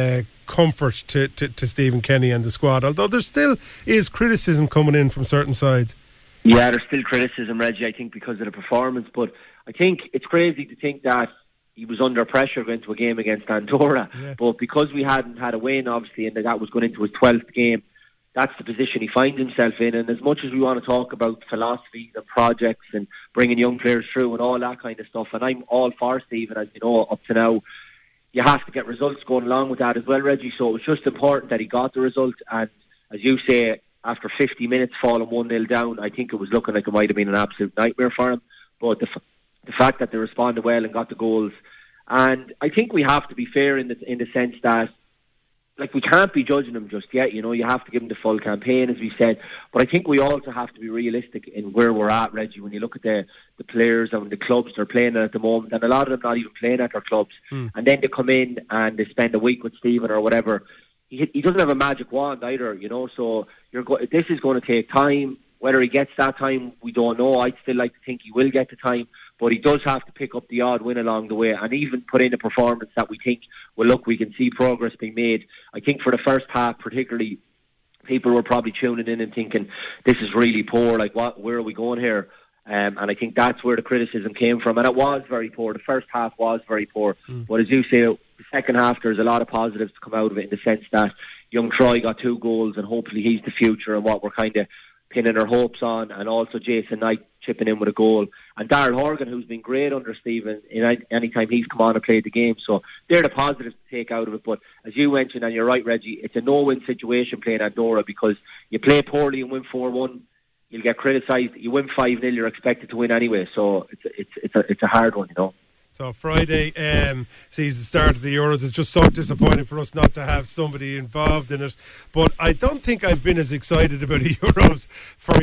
comfort to Stephen Kenny and the squad. Although there still is criticism coming in from certain sides. Yeah, there's still criticism, Reggie, I think, because of the performance. But I think it's crazy to think that he was under pressure going into a game against Andorra. Yeah. But because we hadn't had a win, obviously, and that was going into his 12th game, that's the position he finds himself in. And as much as we want to talk about philosophies and projects and bringing young players through and all that kind of stuff, and I'm all for Stephen, as you know, up to now, you have to get results going along with that as well, Reggie. So it was just important that he got the result. And as you say, after 50 minutes falling 1-0 down, I think it was looking like it might have been an absolute nightmare for him. But the fact that they responded well and got the goals, and I think we have to be fair in the sense that, like, we can't be judging them just yet. You have to give them the full campaign, as we said. But I think we also have to be realistic in where we're at, Reggie. When you look at the players and the clubs they're playing at the moment, and a lot of them not even playing at their clubs, and then they come in and they spend a week with Stephen or whatever. He doesn't have a magic wand either, so this is going to take time. Whether he gets that time, we don't know. I'd still like to think he will get the time, but he does have to pick up the odd win along the way and even put in a performance that we think, well, look, we can see progress being made. I think for the first half particularly, people were probably tuning in and thinking, this is really poor, like, where are we going here? And I think that's where the criticism came from, and it was very poor. The first half was very poor, but as you say, the second half, there's a lot of positives to come out of it, in the sense that young Troy got 2 goals, and hopefully he's the future and what we're kind of pinning our hopes on, and also Jason Knight chipping in with a goal, and Darryl Horgan, who's been great under Stephen any time he's come on and played the game. So they're the positives to take out of it. But as you mentioned, and you're right, Reggie, it's a no-win situation playing Andorra, because you play poorly and win 4-1, you'll get criticised. You win 5-0, you're expected to win anyway. So it's a hard one, So Friday sees the start of the Euros. It's just so disappointing for us not to have somebody involved in it. But I don't think I've been as excited about the Euros for,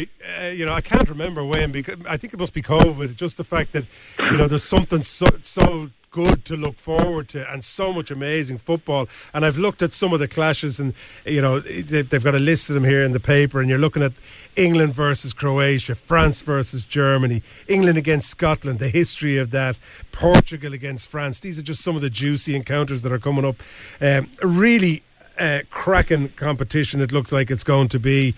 I can't remember when, because I think it must be COVID. Just the fact that, there's something so good to look forward to, and so much amazing football. And I've looked at some of the clashes, and they've got a list of them here in the paper, and you're looking at England versus Croatia, France versus Germany, England against Scotland, the history of that, Portugal against France. These are just some of the juicy encounters that are coming up. Really cracking competition it looks like it's going to be.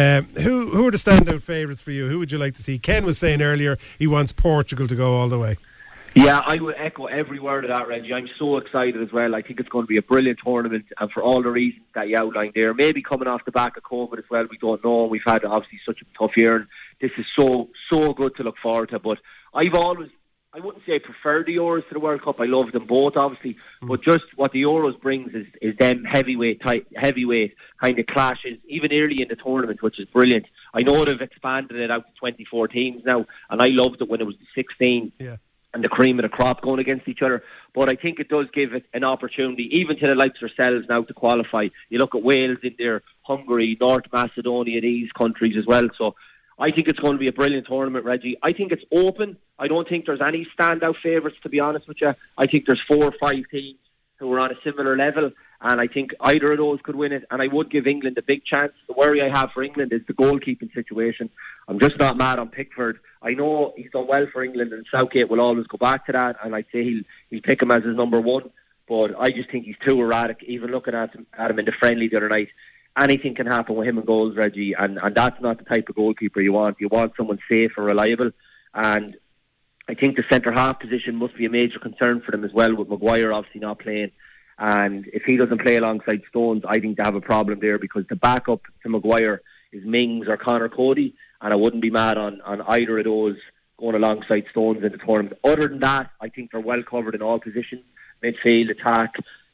Who are the standout favourites for you? Who would you like to see? Ken was saying earlier he wants Portugal to go all the way. Yeah, I would echo every word of that, Reggie. I'm so excited as well. I think it's going to be a brilliant tournament, and for all the reasons that you outlined there. Maybe coming off the back of COVID as well, we don't know. We've had obviously such a tough year, and this is so good to look forward to. But I wouldn't say I prefer the Euros to the World Cup. I love them both, obviously. But just what the Euros brings is them heavyweight kind of clashes, even early in the tournament, which is brilliant. I know they've expanded it out to 24 teams now, and I loved it when it was 16. Yeah. And the cream of the crop going against each other. But I think it does give it an opportunity, even to the likes of ourselves now, to qualify. You look at Wales in there, Hungary, North Macedonia, these countries as well. So I think it's going to be a brilliant tournament, Reggie. I think it's open. I don't think there's any standout favourites, to be honest with you. I think there's 4 or 5 teams who are on a similar level, and I think either of those could win it, and I would give England a big chance. The worry I have for England is the goalkeeping situation. I'm just not mad on Pickford. I know he's done well for England, and Southgate will always go back to that, and I'd say he'll pick him as his number 1, but I just think he's too erratic. Even looking at him in the friendly the other night, anything can happen with him in goals, Reggie, and that's not the type of goalkeeper you want. You want someone safe and reliable, and I think the centre-half position must be a major concern for them as well, with Maguire obviously not playing. And if he doesn't play alongside Stones, I think they have a problem there, because the backup to Maguire is Mings or Connor Cody, and I wouldn't be mad on either of those going alongside Stones in the tournament. Other than that, I think they're well covered in all positions, midfield, attack,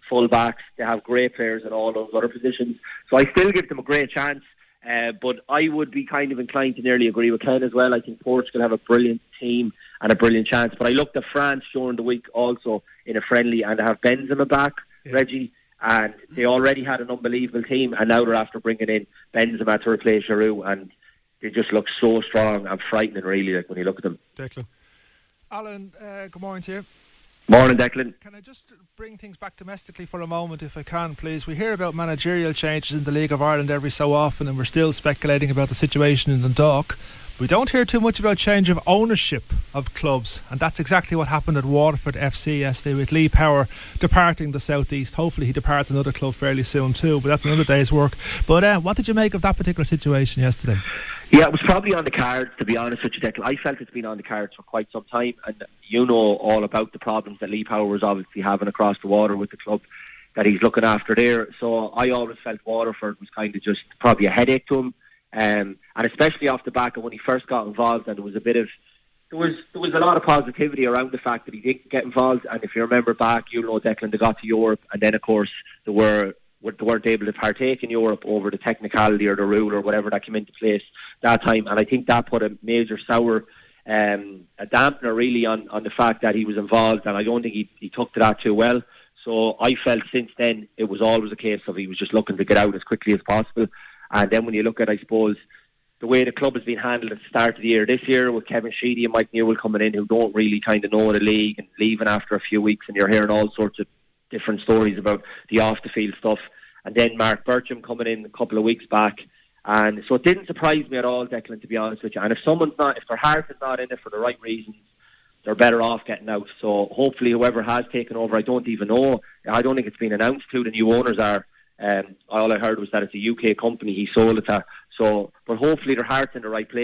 full-backs. They have great players in all those other positions. So I still give them a great chance. But I would be kind of inclined to nearly agree with Ken as well. I think Portugal have a brilliant team and a brilliant chance. But I looked at France during the week also in a friendly, and they have Benzema back, Reggie, and they already had an unbelievable team, and now they're after bringing in Benzema to replace Giroud, and they just look so strong and frightening, really, like when you look at them. Declan. Alan, good morning to you. Morning, Declan. Can I just bring things back domestically for a moment, if I can, please? We hear about managerial changes in the League of Ireland every so often, and we're still speculating about the situation in Dundalk. We don't hear too much about change of ownership of clubs, and that's exactly what happened at Waterford FC yesterday, with Lee Power departing the South East. Hopefully he departs another club fairly soon too, but that's another day's work. But what did you make of that particular situation yesterday? Yeah, it was probably on the cards, to be honest with you, Declan. I felt it's been on the cards for quite some time, and you know all about the problems that Lee Power was obviously having across the water with the club that he's looking after there. So I always felt Waterford was kind of just probably a headache to him. And especially off the back of when he first got involved, and there was a lot of positivity around the fact that he didn't get involved. And if you remember back, you know, Declan, they got to Europe, and then of course they weren't able to partake in Europe over the technicality or the rule or whatever that came into place that time. And I think that put a major sour a dampener really on the fact that he was involved, and I don't think he took to that too well. So I felt since then it was always a case of he was just looking to get out as quickly as possible. And then when you look at, I suppose, the way the club has been handled at the start of the year this year, with Kevin Sheedy and Mike Newell coming in, who don't really kind of know the league and leaving after a few weeks, and you're hearing all sorts of different stories about the off-the-field stuff. And then Mark Bircham coming in a couple of weeks back. And so it didn't surprise me at all, Declan, to be honest with you. And if their heart is not in it for the right reasons, they're better off getting out. So hopefully whoever has taken over, I don't even know. I don't think it's been announced who the new owners are. All I heard was that it's a UK company he sold it to. So, but hopefully their heart's in the right place.